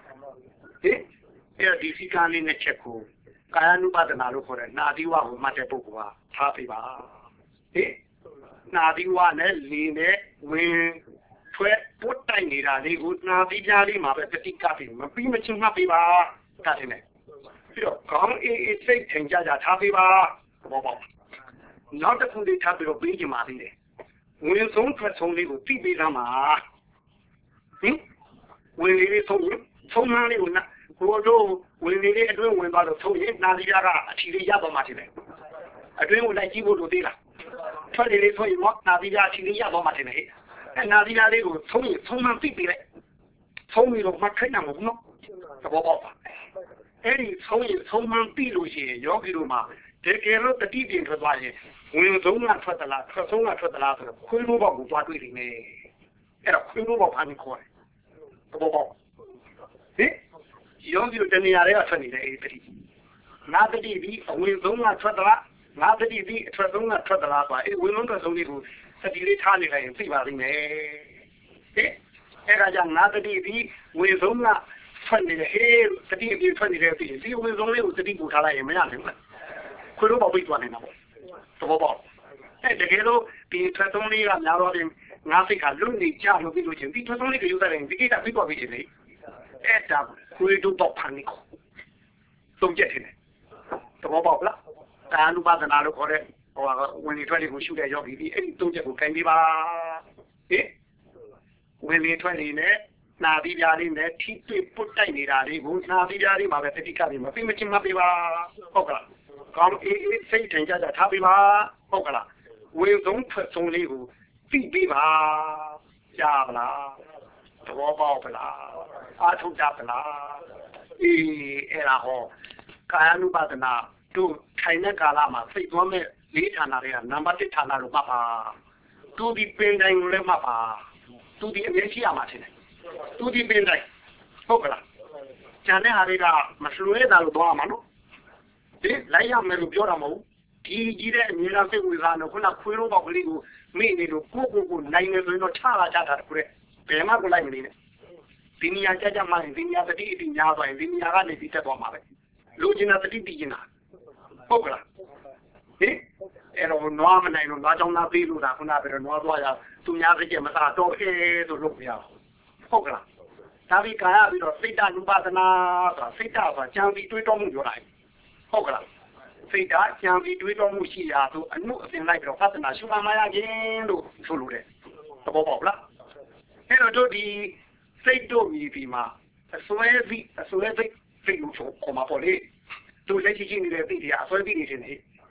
A: အဲ့ဒီစီကံလေးနဲ့ချက်ကိုကာယ ानु ပါဒနာလို့ခေါ်တဲ့နာသီဝကိုမှတ်တဲ့ပုဂ္ဂိုလ်ကထားပေးပါဟင်နာသီဝနဲ့လေနဲ့ဝင်ထွက်ပုတ်တိုင်နေတာလေးကိုနာသီပြားလေးမှာပဲတတိကပြီးမပြီးမချင်းမှတ်ပေးပါတတ်တယ်နဲ့ပြီးတော့ကောင်းအေးအေးစိတ်ထင်ကြကြထားပေးပါဘောပေါက်နောက်တစ်ခုလေးထားပြီးတော့ပြီးကြမှာသေးတယ်ဝင်ဆုံးထွက်ဆုံးလေးကိုသိပေးသမှာဟင်ဝင်လေးဆုံးဆုံးမှန်းလေးကိုနာကိုတို့ဝင်လေးအတွင်းဝင်သွားတော့ဆုံးရင်နာသီပြားကအထီလေးရပါမှထင်တယ်အတွင်းကိုလိုက်ကြည့်ဖို့လိုသေးလားထွက်လေးဆုံးရင်နာသီပြားအထီလေးရပါမှထင်တယ်အဲ့နာသီပြားလေးကိုဆုံးရင်ဆုံးမှန်းသိပေးလိုက်ဆုံးပြီးတော့မှခိုင်းတာမဟုတ်နော်သဘောပေါက်ပါအဲ့ဒီဆုံးရင်ဆုံးမှန်းသိလို့ရှိရင်ယောဂီတို့မှာတကယ်လို့တတိပြင်ထွက်သွားရင်ဝင်ဆုံးကထွက်သလားထွက်ဆုံးကထွက်သလားဆိုတော့ခွေးလိုးပေါက်ကိုသွားတွေ့နေတယ်အဲ့တော့ခွေးလိုးပေါက်ဖမ်းနေခေါ်တယ်သဘောပေါက်ဟင်ယောဂီတို့တဏှာတွေကထွက်နေတယ်အဲ့ဒီတတိငါတတိဒီအဝင်ဆုံးကထွက်သလားငါတတိဒီအထွက်ဆုံးကထွက်သလားဆိုအဲ့ဝင်ဆုံးထွက်ဆုံးလေးကိုတတိလေးထားနေလိုက်ရင်သိပါလိမ့်မယ်ဟင်အဲ့ဒါကြောင့်ငါတတိဒီဝင်ဆုံးကထွက်နေတယ်ဟေးတတိအပြည့်ထွက်နေတယ်ပြီးဒီဝင်ဆုံးလေးကိုတတိပူထားလိုက်ရင်မရနိုင်ဘူးခွေးလိုးပေါက်ပြီးသွားနေတာပေါ့သဘောပေါက်အဲ့တကယ်လို့ဒီထွက်ဆုံးလေးကများတော့ရင်ငါစိတ်ကလွတ်နေကြလို့ပြီးလို့ချင်းဒီထွက်ဆုံးလေးကိုယူစားရင်ဒီကိစ္စပြီးသွားပြီလေအဲ့ဒါခွေးတို့ပေါက်ဖန်နေကိုသုံးချက်ထင်တယ်သဘောပေါက်လားကာယ ानु ပါဒနာလို့ခေါ်တဲ့ဟိုဝင်လေထွက်လေကိုရှုတဲ့ယောဂီဒီအဲ့ဒီသုံးချက်ကိုခိုင်းပေးပါဟင်ဝင်လေထွက်လေနဲ့နာသီပြားလေးနဲ့ထိတွေ့ပုတ်တိုက်နေတာလေးကိုနာသီပြားလေးမှာပဲတတိကလေးမပြီးမချင်းမပေးပါဟုတ်ကလားကောင်းအေးအေးစိတ်ထင်ကြကြထားပေးပါဟုတ်ကလားဝင်ဆုံးထွက်ဆုံးလေးကိုသိပေးပါကြားပါလားသဘောပေါက်ပါလားအားထုတ်ကြပါလားအေးအဲ့ဒါဟောကာယ ानु ပါဒနာတို့ထိုင်တဲ့ကာလမှာစိတ်သွမ်းမဲ့လေးဌာနတွေကနံပါတ်တစ်ဌာနလို့မှတ်ပါသူဒီပင်တိုင်းကိုလည်းမှတ်ပါသူဒီအမြဲရှိရမှာထင်တယ်သူဒီပင်တိုင်းဟုတ်ကလားကျန်တဲ့ဟာတွေကမsluဲတာလို့သွားမှာနော်ဒီလိုက်ရမယ်လို့ပြောတာမဟုတ်ဒီကြီးတဲ့အမြဲတမ်းစိတ်ဝင်စားနေခုနခွေးလိုးပေါက်ကလေးကိုမိနေလို့ကိုကိုကိုနိုင်နေဆိုရင်တော့ချလာကြတာတခုတဲ့ဘယ်မှကိုလိုက်မနေနဲ့ဒီနေရာကြကြမှရင်ဒီနေရာတတိအတိညာသွားရင်ဒီနေရာကနေပြီးတက်သွားမှာပဲလူကျင်တာတတိတည်ကျင်တာဟုတ်ကလားဟင်အဲ့တော့နွားမနိုင်လို့နွားချောင်းသားပေးလို့တာခုနကပြောနွားသွားရသူများပြည့်မသာတော့အဲဆိုလို့ပြရဟုတ်ကလားဒါပြီးကာယပြီးတော့စိတ်တ ानु ပါဒနာဆိုတာစိတ်တဆိုတာကြံပြီးတွေးတောမှုပြောတာဟုတ်ကလားစိတ်ဓာတ်ကြံပြီးတွေးတောမှုရှိရာသို့အမှုအစဉ်လိုက်ပြီးတော့ပဿနာရှုမှမရခြင်းလို့ဆိုလိုတယ်သဘောပေါက်လားအဲ့တော့တို့ဒီစိတ်တို့မြည်ပြီးမှာအစွဲပြီးအစွဲစိတ်စိတ်လို့ဆိုခေါ်မှာပေါ့လေတို့လက်ရှိရှိနေတဲ့သိတွေအစွဲပြီးနေတယ်ဟ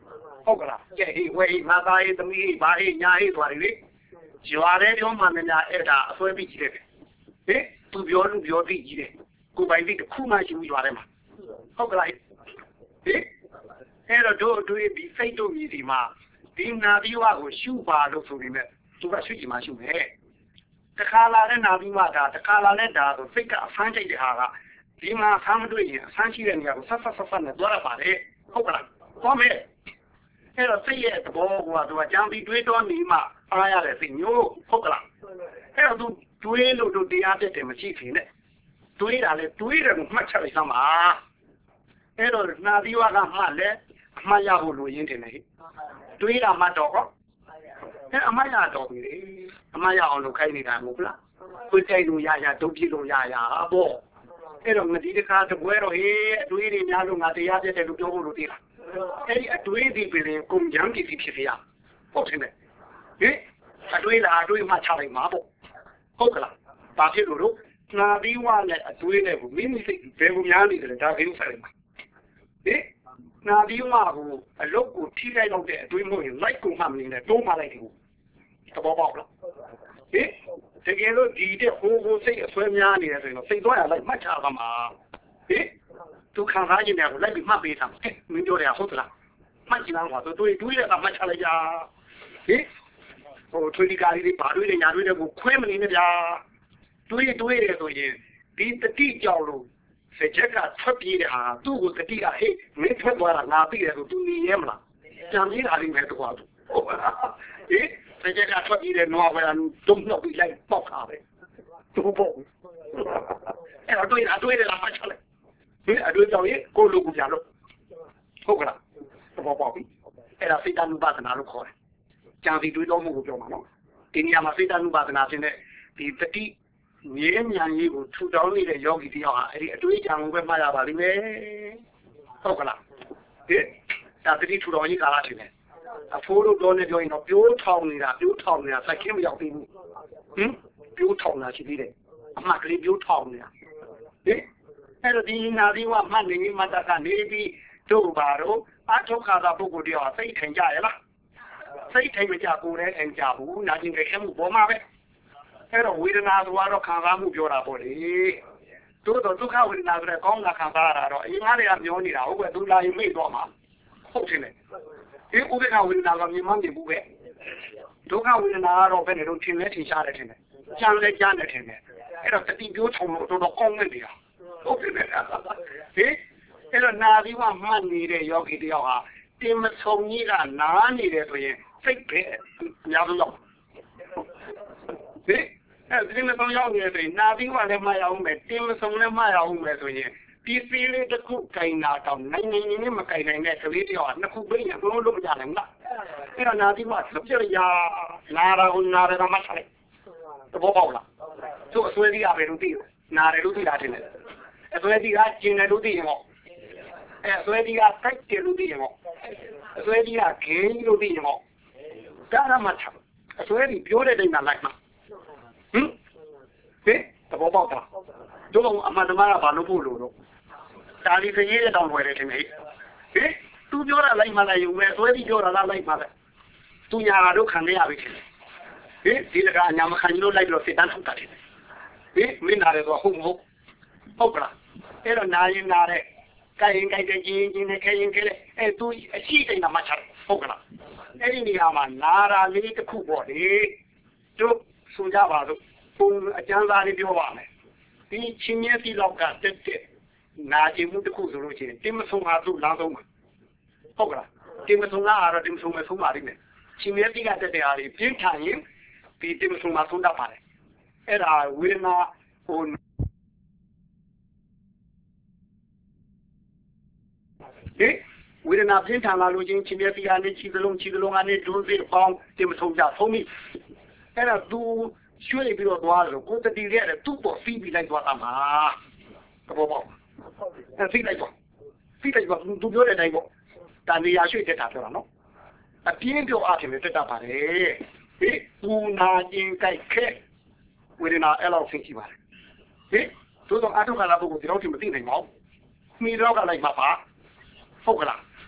A: ဟုတ်ကလားကဲဟေးဝေးငါသားရေးသမီးဘာဟေးညာဟေးသွားတယ်လေရွာတဲ့ပြောမှလည်းများအဲ့ဒါအစွဲပြီးကြီးတယ်ဟေးသူပြောလူပြောသိကြီးတယ်ကိုပိုင်သိတစ်ခုမှရှိဘူးရွာထဲမှာဟုတ်ကလားဟေးအဲ့တော့တို့တို့ဒီစိတ်တို့မြည်ဒီမှာဒီနာပြီးဝကိုရှုပါလို့ဆိုပြီးမဲ့သူကရှုကြည့်မှရှုမယ်တခါလာတဲ့နာပြီးမှဒါတခါလာတဲ့ဒါဆိုစိတ်ကအဖမ်းချိတ်တဲ့ဟာကဒီမှာဆမ်းမတွေ့ရင်အဆမ်းရှိတဲ့နေရာကိုဆက်ဆက်ဆက်ဆက်နဲ့တွားရပါတယ်ဟုတ်ကလားသွားမယ်အဲ့တော့စိတ်ရဲ့သဘောကသူကကြံပြီးတွေးတောနေမှအားရတဲ့စိတ်မျိုးဟုတ်ကလားအဲ့တော့သူတွေးလို့တို့တရားတက်တယ်မရှိခင်နဲ့တွေးတာလေတွေးတယ်ကိုမှတ်ချက်လိုက်စမ်းပါအဲ့တော့နာသီဝကမှလည်းအမှတ်ရဖို့လိုရင်းတယ်လေတွေးတာမှတ်တော့ဟောအဲ့အမှတ်ရတော့ပြီလေအမှတ်ရအောင်လုပ်ခိုင်းနေတာမဟုတ်လားကိုယ်ကြိုက်လို့ရရဒုပ်ပြလို့ရရပေါ့အဲ့တော့ငတိတခါတပွဲတော့ဟေးအတွေးတွေများလို့ငါတရားပြတယ်လို့ပြောဖို့လိုသေးလားအဲ့ဒီအတွေးဒီပြင်ကိုကြမ်းကြည့်ဖြစ်ဖြစ်ရဟုတ်တယ်ဟင်အတွေးလားအတွေးမှချလိုက်မှာပေါ့ဟုတ်ကလားဘာဖြစ်လို့လို့နာသီဝနဲ့အတွေးနဲ့ကိုမိမိစိတ်ဘယ်ကိုများနေတယ်ဒါကိစ္စဆိုင်မှာဟင်နာသီဝကိုအလုတ်ကိုထိလိုက်တော့တဲ့အတွေးမို့ရင်လိုက်ကိုမှမနေနဲ့တိုးမှလိုက်တယ်ကိုသဘောပေါက်လားဟင်တကယ်လို့ဒီတဲ့ဟိုဟိုစိတ်အဆွဲများနေတယ်ဆိုရင်စိတ်သွားရလိုက်မှတ်ချပါမှာဟင်သူခံစားခြင်းတွေကိုလိုက်ပြီးမှတ်ပေးတာဟဲ့မင်းပြောတယ်ဟုတ်သလားမှတ်ချင်လားကွာသူတွေတွေးတဲ့ကမှတ်ချလိုက်ကြဟင်ဟိုထွေးဒီကားလေးဘာတွေးနေညာတွေးတဲ့ကိုခွဲမနေနဲ့ဗျာတွေးတွေးတယ်ဆိုရင်ဒီတတိကြောက်လို့စကြက်ကထွက်ပြေးတဲ့ဟာသူ့ကိုတတိကဟေးမင်းထွက်သွားတာငါသိတယ်ဆိုသူနေရဲမလားကြံပြီးတာလေးမဲ့တော့သူဟုတ်လားဟင်စကြက်ကထွက်ပြေးတဲ့နွားဝဲကတုံ့နှုတ်ပြီးလိုက်ပေါက်ခါပဲသူပေါ့အဲ့တော့တွေးတာတွေးတယ်လားမှတ်ချလိုက်ဟင်အတွေ့အကြုံရေကိုလူကူကြလို့ဟုတ်ကလားသဘောပေါက်ပြီအဲ့ဒါစိတ်တ ानु ပါဒနာလို့ခေါ်တယ်ကြံစီတွေးတော်မှုကိုပြောမှာနော်ဒီနေရာမှာစိတ်တ ानु ပါဒနာဖြစ်တဲ့ဒီတတိငြင်းမြန်ကြီးကိုထူထောင်နေတဲ့ယောဂီတယောက်ဟာအဲ့ဒီအတွေ့အကြုံကိုပဲမှတ်ရပါလိမ့်မယ်ဟုတ်ကလားဒီဒါတတိထူထောင်ကြီးကာလထင်တယ်အဖိုးတို့တော်နေပြောရင်တော့ပြိုးထောင်နေတာပြိုးထောင်နေတာစိုက်ခင်းမရောက်သေးဘူးဟင်ပြိုးထောင်တာရှိသေးတယ်အမှတ်ကလေးပြိုးထောင်နေတာဟင်အဲ့တော့ဒီနာသီဝမှတ်နေမှတ်တာကနေပြီးတို့ပါတော့အထုခါသာပုဂ္ဂိုလ်တယောက်စိတ်ထိုင်ကြရလားစိတ်ထိုင်မကြကိုယ်လည်းထိုင်ကြဘူးနာကျင်ကြဲမှုပေါ်မှာပဲအဲ့တော့ဝေဒနာကတော့ခံစားမှုပြောတာပေါ့လေတို့တော့ဒုက္ခဝေဒနာဆိုတဲ့ကောင်းတာခံစားရတာတော့အရင်ကတည်းကပြောနေတာဟုတ်ကဲ့သူလာရင်မေ့တော့မှာဟုတ်တယ်လေဒီဥပ္ပခဝေဒနာကမြင်မှမြင်ဘူးပဲဒုက္ခဝေဒနာကတော့ဘယ်နဲ့တော့ထင်လဲထင်ရှားတယ်ထင်တယ်ကြမ်းလဲကြမ်းတယ်ထင်တယ်အဲ့တော့တတိပြောထုံလို့တော်တော်ကောင်းနေတယ်ဟုတ်တယ်လေဟင်အဲ့တော့နာပြီးမှမှတ်နေတဲ့ယောဂီတယောက်ဟာတင်မဆုံကြီးကနားနေတယ်ဆိုရင်စိတ်ပဲများလို့ဟင်အဲ့ဒီမဆုံရောက်နေတယ်ဆိုရင်နာပြီးမှလည်းမှတ်ရအောင်မယ်တင်မဆုံလည်းမှတ်ရအောင်မယ်ဆိုရင်ဒီစီလေးတစ်ခုကင်နာတော့နိုင်နေနေမကင်နိုင်တဲ့ကလေးတယောက်ဟာနှစ်ခုပြည့်ရင်ဘလုံးလုံးမကြနိုင်ဘူးလားအဲ့တော့နာပြီးမှစပြရနာရဟိုနာရကမှတ်လိုက်သဘောပေါက်လားသူ့အစွဲကြီးကပဲလို့သိတယ်နာတယ်လို့သိတာတင်တယ်အစွဲကြီးကကျင်တယ်လို့သိရင်ပေါ့အဲအစွဲကြီးကတိုက်တယ်လို့သိရင်ပေါ့အစွဲကြီးကဂိမ်းလို့သိရင်ပေါ့ဒါရမှတ်ချအစွဲကြီးပြောတဲ့တိတ်မှလိုက်မှာဟင်ဟင်သဘောပေါက်တာတို့ကအမှန်တမ်းကဘာလို့ဖို့လို့တော့ဒါလီခကြီးတဲ့တောင်ွယ်တယ်ထင်တယ်ဟင်သူပြောတာလိုက်မှလိုက်ယူမယ်အစွဲကြီးပြောတာလားလိုက်မှပဲသူညာတို့ခံရပြီထင်တယ်ဟင်ဒီကညာမခံလို့လိုက်လို့စိတ်တန်းထုတ်တာတယ်ဟင်မင်းနာတယ်ဆိုဟုတ်မဟုတ်ဟုတ်ကလားအဲ့တော့နာရင်နာတဲ့ကိုင်ရင်ကိုင်တဲ့ကြီးကြီးနဲ့ခဲရင်ခဲတဲ့အဲ့သူအရှိတိတ်နာမှချဟုတ်ကလားအဲ့ဒီနေရာမှာနာရာလေးတစ်ခုပေါ့လေတို့ဆိုကြပါစို့ပုံအကျမ်းစာလေးပြောပါမယ်ဒီချင်းမြတ်ဒီလောက်ကတက်တက်နာကျင်မှုတစ်ခုဆိုလို့ရှိရင်တင်မဆုံးဟာသူ့လမ်းဆုံးမှာဟုတ်ကလားတင်မဆုံးလားတော့တင်မဆုံးမဆုံးပါလိမ့်မယ်ချင်းမြတ်ဒီကတက်တဲ့အားတွေပြင်းထန်ရင်ဒီတင်မဆုံးမှာဆုံးတတ်ပါတယ်အဲ့ဒါဝေဒနာဟိုဟေးဝေဒနာပြင်းထန်လာလို့ချင်းချင်းပြပြကနေချီသလုံးချီသလုံးကနေဒုစိပေါင်းတင်မဆုံးကြဆုံးပြီအဲ့ဒါသူရွှေ့ပြီးတော့သွားလို့ကိုတတိရဲတဲ့သူ့ပေါ်ပြီးပြီးလိုက်သွားတာမှာတဘောပေါက်အဲ့ပြီးလိုက်သွားပြီးလိုက်သွားသူပြောတဲ့အတိုင်းပေါ့တာနေရာရွှေ့တက်တာပြောတာနော်အပြင်းပြောအားဖြင့်တက်တာပါတယ်ဟေးဘူနာကျင်ကြိုက်ခဲဝေဒနာအဲ့လောက်ဖြစ်ကြပါလေဟေးသို့တော့အထုခါလာပုဂ္ဂိုလ်ဒီတော့ဒီမသိနိုင်ပါဘူးမိတော့ကလိုက်မှာပါဟုတ်ကလား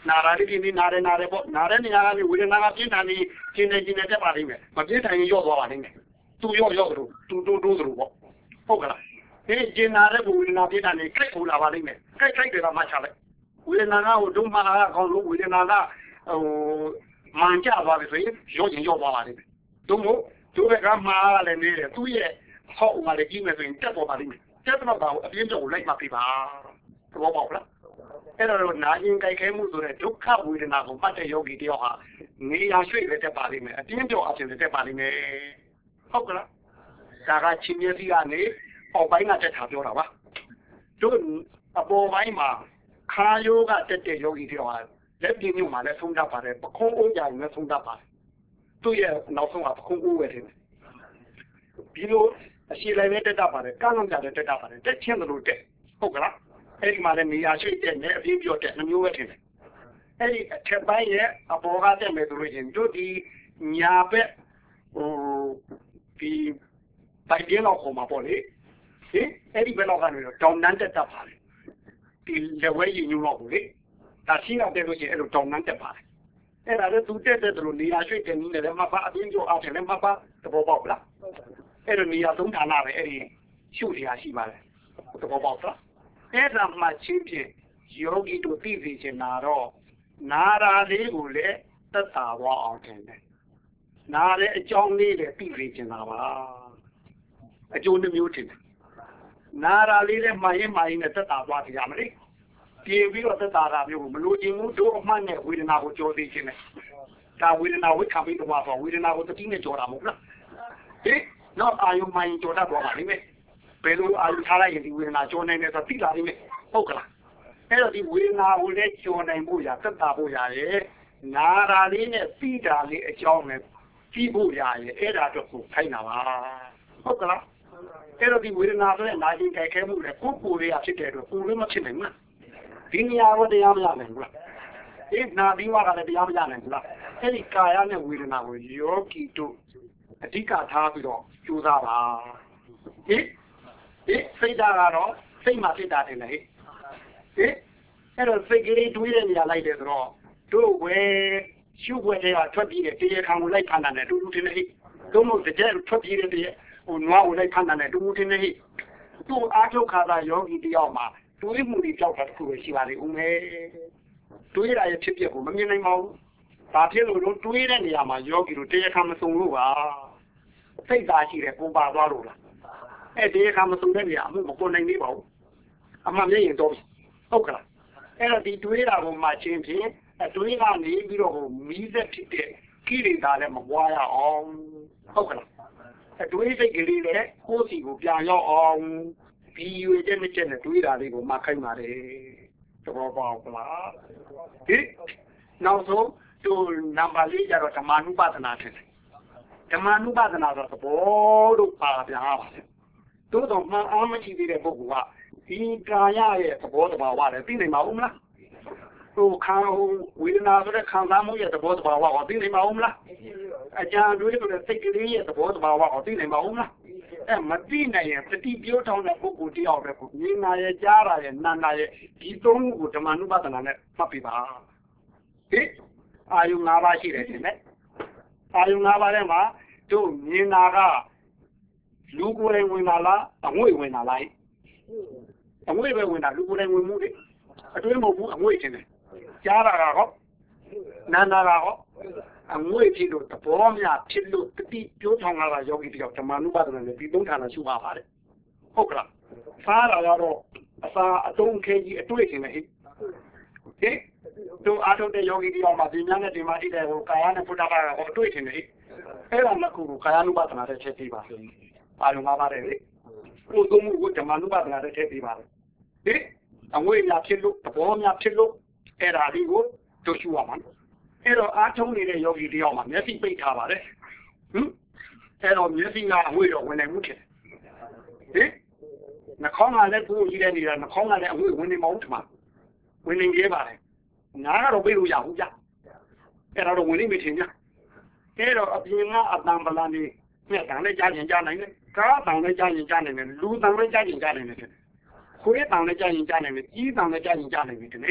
A: နာရာလေးပြင်းနေနားတယ်နားတယ်ပေါ့နားတဲ့နေရာကနေဝေဒနာကပြင်းတာနေကျင်းနေကျင်းနေတက်ပါလိမ့်မယ်မပြင်းတိုင်းရော့သွားပါလိမ့်မယ်သူရော့ရော့သလိုသူတိုးတိုးသလိုပေါ့ဟုတ်ကလားဒီကျင်းနာတဲ့ဝေဒနာပြင်းတာနေကြိုက်ဖို့လာပါလိမ့်မယ်ကြိုက်ကြိုက်တယ်ကမှချလိုက်ဝေဒနာကဟိုဒုမအားကောင်းလို့ဝေဒနာကဟိုမှန်ကြသွားပြီဆိုရင်ရော့ရင်ရော့သွားပါလိမ့်မယ်တို့မို့တို့ကမှားလည်းနေတယ်သူ့ရဲ့ဟောက်ငါလည်းကြီးမယ်ဆိုရင်တက်သွားပါလိမ့်မယ်တက်တော့တော့အပြင်းကြောက်လိုက်မှပြပါသဘောပေါက်လားအဲ့တော့နာကျင်ကြိုက်ခဲမှုဆိုတဲ့ဒုက္ခဝေဒနာကိုမှတ်တဲ့ယောဂီတယောက်ဟာနေရာရွှေ့လည်းတက်ပါလိမ့်မယ်အပြင်းကြောက်အဖြစ်လည်းတက်ပါလိမ့်မယ်ဟုတ်ကလားဒါကချင်းမျက်စိကနေအောက်ပိုင်းကတက်တာပြောတာပါတို့အပေါ်ပိုင်းမှာခါယိုးကတက်တဲ့ယောဂီတယောက်ဟာလက်ပြင်းညွန့်မှလည်းဆုံးတတ်ပါတယ်ပခုံးအိုးကြရင်လည်းဆုံးတတ်ပါတယ်သူ့ရဲ့နောက်ဆုံးကပခုံးအိုးပဲထင်တယ်ဒီလိုအရှိလိုက်နဲ့တက်တာပါတယ်ကန့်လုံးကြတယ်တက်တာပါတယ်တက်ချင်းတယ်လို့တက်ဟုတ်ကလားအဲ့ဒီမှာလည်းနေရာရှိတဲ့နဲ့အပြင်းပြောတဲ့နှမျိုးပဲထင်တယ်အဲ့ဒီအထက်ပိုင်းရဲ့အပေါ်ကတက်မယ်ဆိုလို့ချင်းတို့ဒီညာဘက်ဟိုဒီပိုင်ပြင်းတော့ခေါ်မှာပေါ့လေဟင်အဲ့ဒီဘက်တော့ကနေတော့တောင်တန်းတက်တတ်ပါတယ်ဒီလက်ဝဲရင်ညူတော့ဘူးလေဒါရှိတော့တက်လို့ချင်းအဲ့လိုတောင်တန်းတက်ပါတယ်အဲ့ဒါလည်းသူတက်တဲ့လို့နေရာရွှေ့တယ်နည်းလည်းမပါအပြင်းပြောအားတယ်လည်းမပါသဘောပေါက်လားအဲ့လိုနေရာသုံးဌာနပဲအဲ့ဒီရှုတရားရှိပါတယ်သဘောပေါက်လားအဲ့ဒါမှချင်းဖြင့်ယောဂီတို့သိသိချင်တာတော့နာရာလေးကိုလည်းသက်သာသွားအောင်ထင်တယ်နားတဲ့အကြောင်းလေးလည်းသိသိချင်တာပါအကျိုးနှမျိုးထင်တယ်နာရာလေးလည်းမှရင်မှရင်နဲ့သက်သာသွားကြရမလဲပြေပြီးတော့သက်သာတာမျိုးကိုမလို့ချင်ဘူးတို့အမှတ်နဲ့ဝေဒနာကိုကြောသိချင်တယ်ဒါဝေဒနာဝိခံပြီးတော့ဆိုဝေဒနာကိုတတိနဲ့ကြောတာမဟုတ်လားဟင်တော့အာယုမှရင်ကြောတတ်သွားပါလိမ့်မယ်ဘယ်လိုအာယုထားလိုက်ရင်ဒီဝေဒနာကြောနိုင်တယ်ဆိုသိလာလိမ့်မယ်ဟုတ်ကလားအဲ့တော့ဒီဝေဒနာကိုလည်းကြောနိုင်ဖို့ရသက်သာဖို့ရရဲ့နာရာလေးနဲ့ပြီးတာလေးအကြောင်းနဲ့ပြီးဖို့ရရဲ့အဲ့ဒါတော့ကိုခိုင်းတာပါဟုတ်ကလားအဲ့တော့ဒီဝေဒနာဆိုတဲ့နာကျင်ကြိုက်ခဲမှုလည်းကိုယ်ကိုယ်လေးရဖြစ်တဲ့အတွက်ကိုယ်လေးမဖြစ်နိုင်ဘူးလားဒီနေရာကိုတရားမရနိုင်ဘူးလားဒီနာပြီးွားကလည်းတရားမရနိုင်ဘူးလားအဲ့ဒီကာယနဲ့ဝေဒနာကိုယောဂီတို့အဓိကထားပြီးတော့ကြိုးစားပါဟင်ဒီစိတ်ဓာတ်ကတော့စိတ်မှစိတ်ဓာတ်တယ်လေဟင်အဲ့တော့စိတ်ကလေးတွေးတဲ့နေရာလိုက်တယ်ဆိုတော့တို့ဝဲရှုွက်တွေကထွက်ပြေးတယ်တရားခံကိုလိုက်ဖန်တာနဲ့တူတူတင်နေဟိတို့မို့တကယ်ထွက်ပြေးတဲ့တရားဟိုနွားကိုလိုက်ဖန်တာနဲ့တူတူတင်နေဟိသူ့အားထုတ်ခါသာယောဂီတယောက်မှာတွေးမှုတွေကြောက်တာတစ်ခုပဲရှိပါလေဦးမယ်တွေးရရဲ့ဖြစ်ဖြစ်ကိုမမြင်နိုင်ပါဘူးဒါဖြစ်လို့တို့တွေးတဲ့နေရာမှာယောဂီတို့တရားခံမစုံလို့ပါစိတ်သားရှိတယ်ပုံပါသွားလို့လားအဲ့ဒီအခါမစုံတဲ့နေရာအမှုမပေါ်နိုင်သေးပါဘူးအမှန်မြင်ရင်တော့ဟုတ်ကလားအဲ့တော့ဒီတွေးတာကိုမှချင်းဖြင့်အတွေးကနေပြီးတော့ဟိုမီးသက်ဖြစ်တဲ့ကိရိတာလည်းမပွားရအောင်ဟုတ်ကလားအတွေးစိတ်ကလေးလည်းကိုယ်စီကိုပြန်ရောက်အောင်ဒီရွေတဲ့နဲ့တဲ့တွေးတာလေးကိုမှခိုင်းပါလေသဘောပေါက်လားဟိနောက်ဆုံးတို့နံပါတ်လေးကျတော့ဓမ္မ ानु ပဒနာထင်တယ်ဓမ္မ ानु ပဒနာဆိုသဘောတို့ပါပြားပါတိုးတော့မှန်အားမရှိသေးတဲ့ပုဂ္ဂိုလ်ကဒီကာယရဲ့သဘောတဘာဝလည်းသိနိုင်ပါဦးမလားဟိုခံဝေဒနာဆိုတဲ့ခံစားမှုရဲ့သဘောတဘာဝကိုသိနိုင်ပါဦးမလားအကြံတွေးဆိုတဲ့စိတ်ကလေးရဲ့သဘောတဘာဝကိုသိနိုင်ပါဦးမလားအဲမသိနိုင်ရင်တတိပြောထောင်းတဲ့ပုဂ္ဂိုလ်တယောက်ပဲကိုမြင်နာရဲ့ကြားတာရဲ့နာနာရဲ့ဒီသုံးခုကိုဓမ္မ ानु ပဒနာနဲ့မှတ်ပြပါဟိအာယု၅ပါးရှိတယ်ထင်တယ်အာယု၅ပါးထဲမှာတို့မြင်နာကလူကိုယ်တိုင်ဝင်လာလားအငွေ့ဝင်လာလားအငွေ့ပဲဝင်တာလူကိုယ်တိုင်ဝင်မှုလေအတွင်းမဟုတ်ဘူးအငွေ့တင်တယ်ကြားတာကတော့နာနာကတော့အငွေ့ဖြစ်လို့သဘောများဖြစ်လို့တတိပြောထောင်လာတာယောဂီတယောက်ဓမ္မ ानु ပဒနာနဲ့ဒီသုံးဌာနရှုပါပါတယ်ဟုတ်ကလားစားတာကတော့အစာအတုံးခဲကြီးအတွေ့အကြုံနဲ့ဟိဟိတို့အားထုတ်တဲ့ယောဂီတယောက်မှာဒီများနဲ့ဒီမှာတိတဲ့ဟိုကာယနဲ့ဖုဒ္ဓဘာသာကိုအတွေ့အကြုံနဲ့ဟိအဲ့ဒါမှကိုကာယ ानु ပဒနာနဲ့ချက်ပြီးပါအာယုံ၅ပါးတယ်လေကိုယ်သုံးမှုကိုဓမ္မ ानु ပဒနာနဲ့ထည့်ပေးပါတယ်ဟိအငွေ့များဖြစ်လို့သဘောများဖြစ်လို့အဲ့ဒါလေးကိုတို့ရှုရမှာအဲ့တော့အားထုတ်နေတဲ့ယောဂီတယောက်မှာမျက်စိပိတ်ထားပါတယ်ဟင်အဲ့တော့မျက်စိကအငွေ့တော့ဝင်နိုင်မှုဖြစ်တယ်ဟိနှာခေါင်းကလည်းကိုယ်ကြီးတဲ့နေတာနှာခေါင်းကလည်းအငွေ့ဝင်နေမအောင်ထမဝင်နေရဲပါတယ်နားကတော့ပိတ်လို့ရဘူးကြအဲ့တော့ဝင်နေမထင်ကြအဲ့တော့အပြင်ကအတန်ပလာနေမြတ်တန်လည်းကြားရင်ကြားနိုင်တယ်ကားတန်လည်းကြားရင်ကြားနိုင်တယ်လူတန်လည်းကြားရင်ကြားနိုင်တယ်ခွေးတန်လည်းကြားရင်ကြားနိုင်တယ်ကြီးတန်လည်းကြားရင်ကြားနိုင်တယ်ဒီနေ့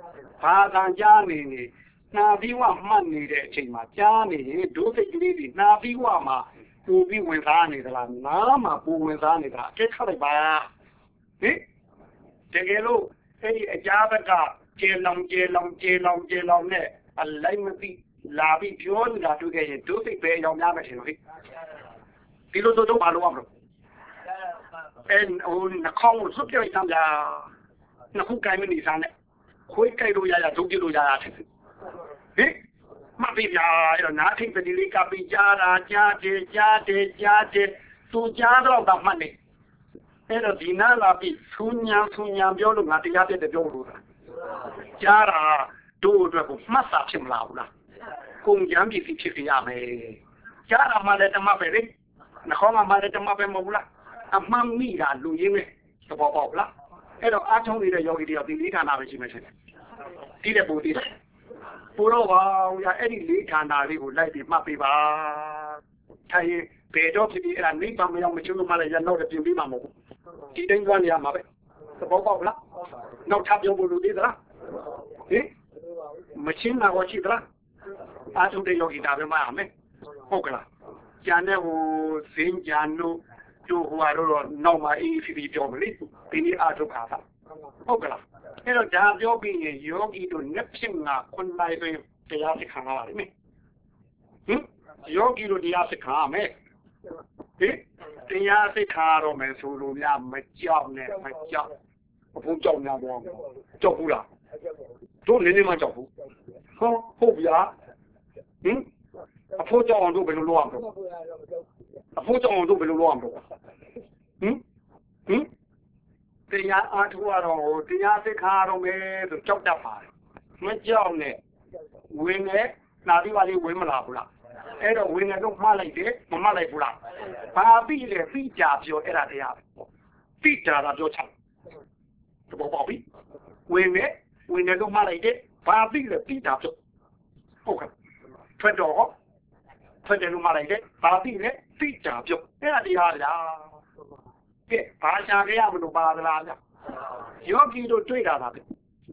A: ဘာသာကြားနေနေနာပြီးဝမှတ်နေတဲ့အချိန်မှာကြားနေရင်ဒုစိတ်ကလေးတွေနာပြီးဝမှာပူပြီးဝင်စားနေသလားနားမှာပူဝင်စားနေတာအကဲခတ်လိုက်ပါဟင်တကယ်လို့အဲ့ဒီအကြားဘက်ကကျေလောင်ကျေလောင်ကျေလောင်ကျေလောင်နဲ့အလိုက်မသိလာပြီးပြောနေတာတွေ့ခဲ့ရင်ဒုစိတ်ပဲအယောင်များမယ်ထင်လို့ဟိဒီလိုတော့ဘာလို့အောင်လို့အဲ့ဟိုနှာခေါင်းကိုစွတ်ပြလိုက်သမ်းကြနှခုကိုင်းမနေစားနဲ့ခွေးကြိုက်လို့ရရဒုပြလို့ရရတဲ့ဟင်မပြပြအဲ့တော့နားထိပ်ပတိလေးကပြီးကြားတာကြားတယ်ကြားတယ်ကြားတယ်သူကြားတော့ကမှတ်နေအဲ့တော့ဒီနားလာပြီးဆူညာဆူညာပြောလို့ငါတရားပြတဲ့ပြောလို့ကြားတာတို့အတွက်ကိုမှတ်စာဖြစ်မလားဘူးလားကုန်ကြမ်းပစ္စည်းဖြစ်ရမယ်ကြားတာမှလည်းတမပဲလေနှခေါင်းမှလည်းတမပဲမဟုတ်လားအမှန်မိတာလူရင်းပဲသဘောပေါက်လားအဲ့တော့အားထုတ်နေတဲ့ယောဂီတွေဒီလေးဌာနပဲရှိမှရှင်တီးတဲ့ပုံတီးတယ်ပူတော့ပါဦးရအဲ့ဒီလေးဌာနလေးကိုလိုက်ပြီးမှတ်ပေးပါထိုင်ရင်ဘယ်တော့ဖြစ်ပြီးအဲ့ဒါနိဗ္ဗာန်မရောက်မချွတ်လို့မှလည်းရနောက်လည်းပြင်ပြီးမှာမဟုတ်ဘူးဒီတိုင်းသွားနေရမှာပဲသဘောပေါက်လားနောက်ထပ်ပြောဖို့လူသေးသလားဟင်မချင်းမှာကိုရှိသလားအားထုတ်တဲ့ယောဂီဒါပဲမှရမယ်ဟုတ်ကလားကျန်တဲ့ဟိုစင်းကြံတို့တို့ဟိုကတော့နောက်မှအေးဖြစ်ပြီးပြောမလို့ဒီနေ့အားထုတ်ခါတာဟုတ်ကလားအဲ့တော့ဒါပြောပြီးရင်ယောဂီတို့နှစ်ဖြစ်ငါခွန်လိုက်တွင်တရားသိခံရပါလိမ့်မယ်ဟင်ယောဂီတို့တရားသိခံရမယ်ဟင်တရားသိခံရတော့မယ်ဆိုလို့များမကြောက်နဲ့မကြောက်အဖို့ကြောက်များပေါ့ကြောက်ဘူးလားတို့နည်းနည်းမှကြောက်ဘူးဟုတ်ဟုတ်ဗျာဟင်အဖို့ကြောက်အောင်တို့ဘယ်လိုလုပ်အောင်တော့အဖို့ကြောင့်တို့ဘယ်လိုလုပ်အောင်တော့ဟင်ဟင်တရားအားထုတ်ရတော့တရားသိခါရတော့မယ်ဆိုကြောက်တတ်ပါတယ်မကြောက်နဲ့ဝင်နဲ့နာပြီးပါလေးဝင်မလာဘူးလားအဲ့တော့ဝင်နဲ့တော့မှားလိုက်တယ်မမှားလိုက်ဘူးလားဘာပြီးလဲပြီးကြပြောအဲ့ဒါတရားပြီးကြတာပြောချင်တဘောပေါ့ပြီဝင်နဲ့ဝင်နဲ့တော့မှားလိုက်တယ်ဘာပြီးလဲပြီးတာပြောဟုတ်ကဲ့ထွက်တော့ထွက်တယ်လို့မှားလိုက်တယ်ဘာပြီးလဲသိကြပြုတ်အဲ့ဒါတရားလားကဲဘာရှာကြရမလို့ပါသလားဗျယောဂီတို့တွေ့တာပါပဲဟင်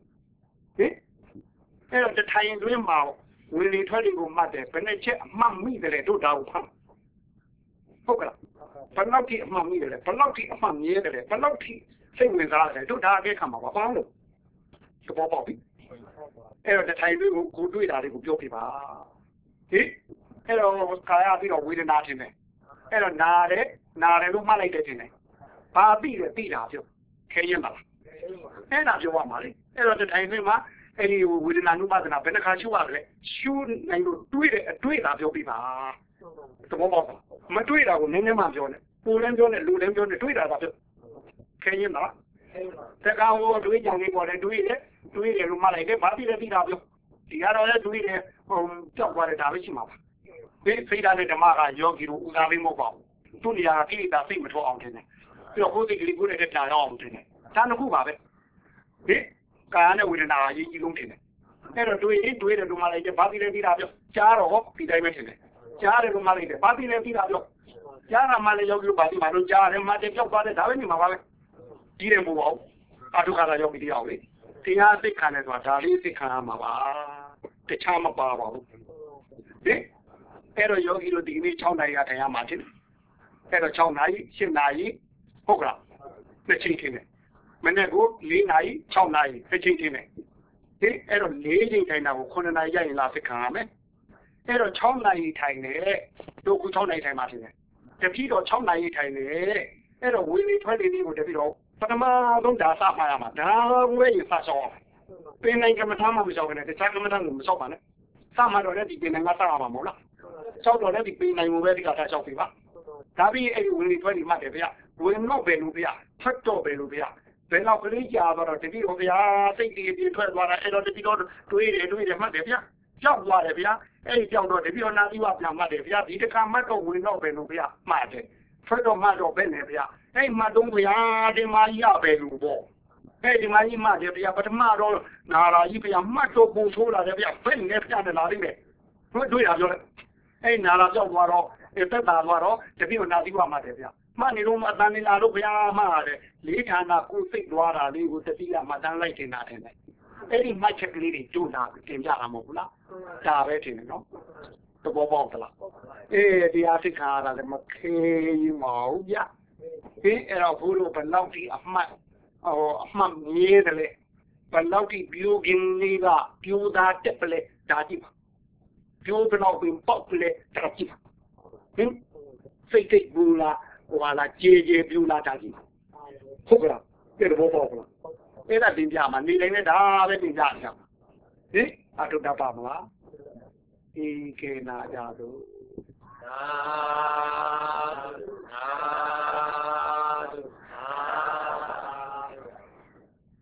A: အဲ့တော့တထိုင်တွင်းမှာဝင်လေထွက်လေကိုမှတ်တယ်ဘယ်နဲ့ချက်အမှတ်မိတယ်တို့တာကိုဖတ်ဟုတ်ကလားဘယ်လောက်ထိအမှတ်မိတယ်လဲဘယ်လောက်ထိအမှတ်မြဲတယ်လဲဘယ်လောက်ထိစိတ်ဝင်စားတယ်တို့ဒါအကဲခံမှာပါဘာလို့သဘောပေါက်ပြီအဲ့တော့တထိုင်တွင်းကိုကိုတွေ့တာတွေကိုပြောပြပါဟင်အဲ့တော့ခါရပြီးတော့ဝေဒနာထင်တယ်အဲ့တော့နာတယ်နာတယ်လို့မှတ်လိုက်တယ်ထင်တယ်ဘာပြီးလဲပြီးတာပြောခဲရင်ပါလားအဲ့ဒါပြောရမှာလေအဲ့တော့တထိုင်တွင်းမှာအဲ့ဒီဝေဒနာနုပါဒနာဘယ်နှခါရှုရတယ်ရှုနိုင်လို့တွေးတယ်အတွေးတာပြောပြပါသဘောပေါက်လားမတွေးတာကိုနည်းနည်းမှပြောနေပူလည်းပြောနေလူလည်းပြောနေတွေးတာကပြောခဲရင်ပါလားတကောင်ဟိုတွေးကြံနေပေါ်တယ်တွေးတယ်တွေးတယ်လို့မှတ်လိုက်တယ်ဘာပြီးလဲပြီးတာပြောဒီကတော့လည်းတွေးတယ်ဟိုကြောက်သွားတယ်ဒါပဲရှိမှာပါဒီစိတ်ဓာတ်နဲ့ဓမ္မကယောဂီတို့ဦးစားပေးမဟုတ်ပါဘူးသူ့နေရာကိလေသာစိတ်မထွက်အောင်တင်တယ်ပြီးတော့ကိုယ်စိတ်ကလေးကိုယ်နဲ့ပြန်ရအောင်တင်တယ်ဒါနှစ်ခုပါပဲဟင်ကာယနဲ့ဝေဒနာအရေးကြီးဆုံးတင်တယ်အဲ့တော့တွေးရင်တွေးတယ်လို့မှလိုက်တယ်ဘာပြီးလဲပြီးတာပြောကြားတော့ဒီတိုင်းပဲတင်တယ်ကြားတယ်လို့မှလိုက်တယ်ဘာပြီးလဲပြီးတာပြောကြားတာမှလည်းယောဂီတို့ဘာပြီးမှလို့ကြားတယ်မှတယ်ပြောက်သွားတယ်ဒါပဲနေမှာပါပဲဒီတယ်မဟုတ်ပါဘူးအထုခါသာယောဂီတရားလေတရားသိခံတယ်ဆိုတာဒါလေးသိခံရမှာပါတခြားမပါပါဘူးဟင်အဲ့တော့ယောဂီတို့ဒီနေ့၆နာရီကထိုင်ရမှာတင်အဲ့တော့၆နာရီ၈နာရီဟုတ်ကလားနှစ်ချိန်တင်တယ်မနေ့က၄နာရီ၆နာရီတစ်ချိန်တင်တယ်ဒီအဲ့တော့၄ချိန်ထိုင်တာကို9နာရီရရင်လာသိခံရမယ်အဲ့တော့၆နာရီထိုင်တယ်တို့က၆နာရီထိုင်မှာတင်တယ်တပည့်တော်၆နာရီထိုင်တယ်အဲ့တော့ဝေးလေးထွက်လေးလေးကိုတပည့်တော်ပထမဆုံးဒါစမှာရမှာဒါဝဲရင်စဆောင်အောင်ပင်နိုင်ကမ္မထာမှမဆောင်နဲ့တခြားကမ္မထာကိုမဆောင်ပါနဲ့စမှာတော့လည်းဒီပင်နိုင်ကစရမှာမဟုတ်လားဆောက်တော့လည်းဒီပင်နိုင်ကိုပဲဒီကထားဆောက်ပြီပါဒါပြီးအဲ့ဒီဝင်လေးထွက်လေးမှတ်တယ်ဗျာဝင်တော့ပဲလို့ဗျာထွက်တော့ပဲလို့ဗျာဘယ်တော့ကလေးကြာတော့တတိတော်ဗျာစိတ်ကြီးပြည့်ထွက်သွားတာအဲ့တော့တတိတော်တွေးတယ်တွေးတယ်မှတ်တယ်ဗျာကြောက်သွားတယ်ဗျာအဲ့ဒီကြောက်တော့တတိတော်နာပြီးပါပြန်မှတ်တယ်ဗျာဒီတစ်ခါမှတ်တော့ဝင်တော့ပဲလို့ဗျာမှတ်တယ်ထွက်တော့မှတ်တော့ပဲနေဗျာအဲ့မှတ်တော့ဗျာဒီမှာရပဲလို့ပေါ့အဲ့ဒီမှာကြီးမှတ်တယ်ဗျာပထမတော့နာရာကြီးဗျာမှတ်တော့ပုံဆိုးလာတယ်ဗျာဘယ်နဲ့ပြန်တယ်လာလိမ့်မယ်တို့တွေးတာပြောလိုက်အဲ့နာရာကြောက်သွားတော့အဲ့သက်သာသွားတော့တတိတော်နာပြီးပါမှတ်တယ်ဗျာမှတ်နေတော့အတန်နေလာတော့ဗျာမှတ်ရတယ်လေးဌာနကိုစိတ်သွားတာလေးကိုတတိယမှတ်တမ်းလိုက်တင်တာတယ်အဲ့ဒီမိုက်ကလေးတွေတို့လာတင်ကြတာမဟုတ်ဘူးလားဒါပဲထင်တယ်နော်သဘောပေါက်သလားအေးတရားသိခါရတာလည်းမခေးမဟုတ်ဗျဒီအဲ့တော့ဘုလိုဘလောက်ဒီအမှတ်ဟိုအမှတ်မြဲတယ်လေဘလောက်ဒီဘီယိုဂင်လေးကပြိုးသားတက်ပလဲဒါကြည့်ပါပြိုးဘလောက်ပင်ပေါက်ပလဲဒါကြည့်ပါဟင်စိတ်တိတ်ဘူးလားဟိုလာကြေကြေပြူလာဒါကြည့်ပါဟုတ်ကလားတဲ့ဘောပေါက်လားအဲ့ဒါတင်ပြမှာနေတိုင်းနဲ့ဒါပဲတင်ပြနေတာဟင်အထုတတ်ပါမလားဒီကေနာကြတော့သာသာ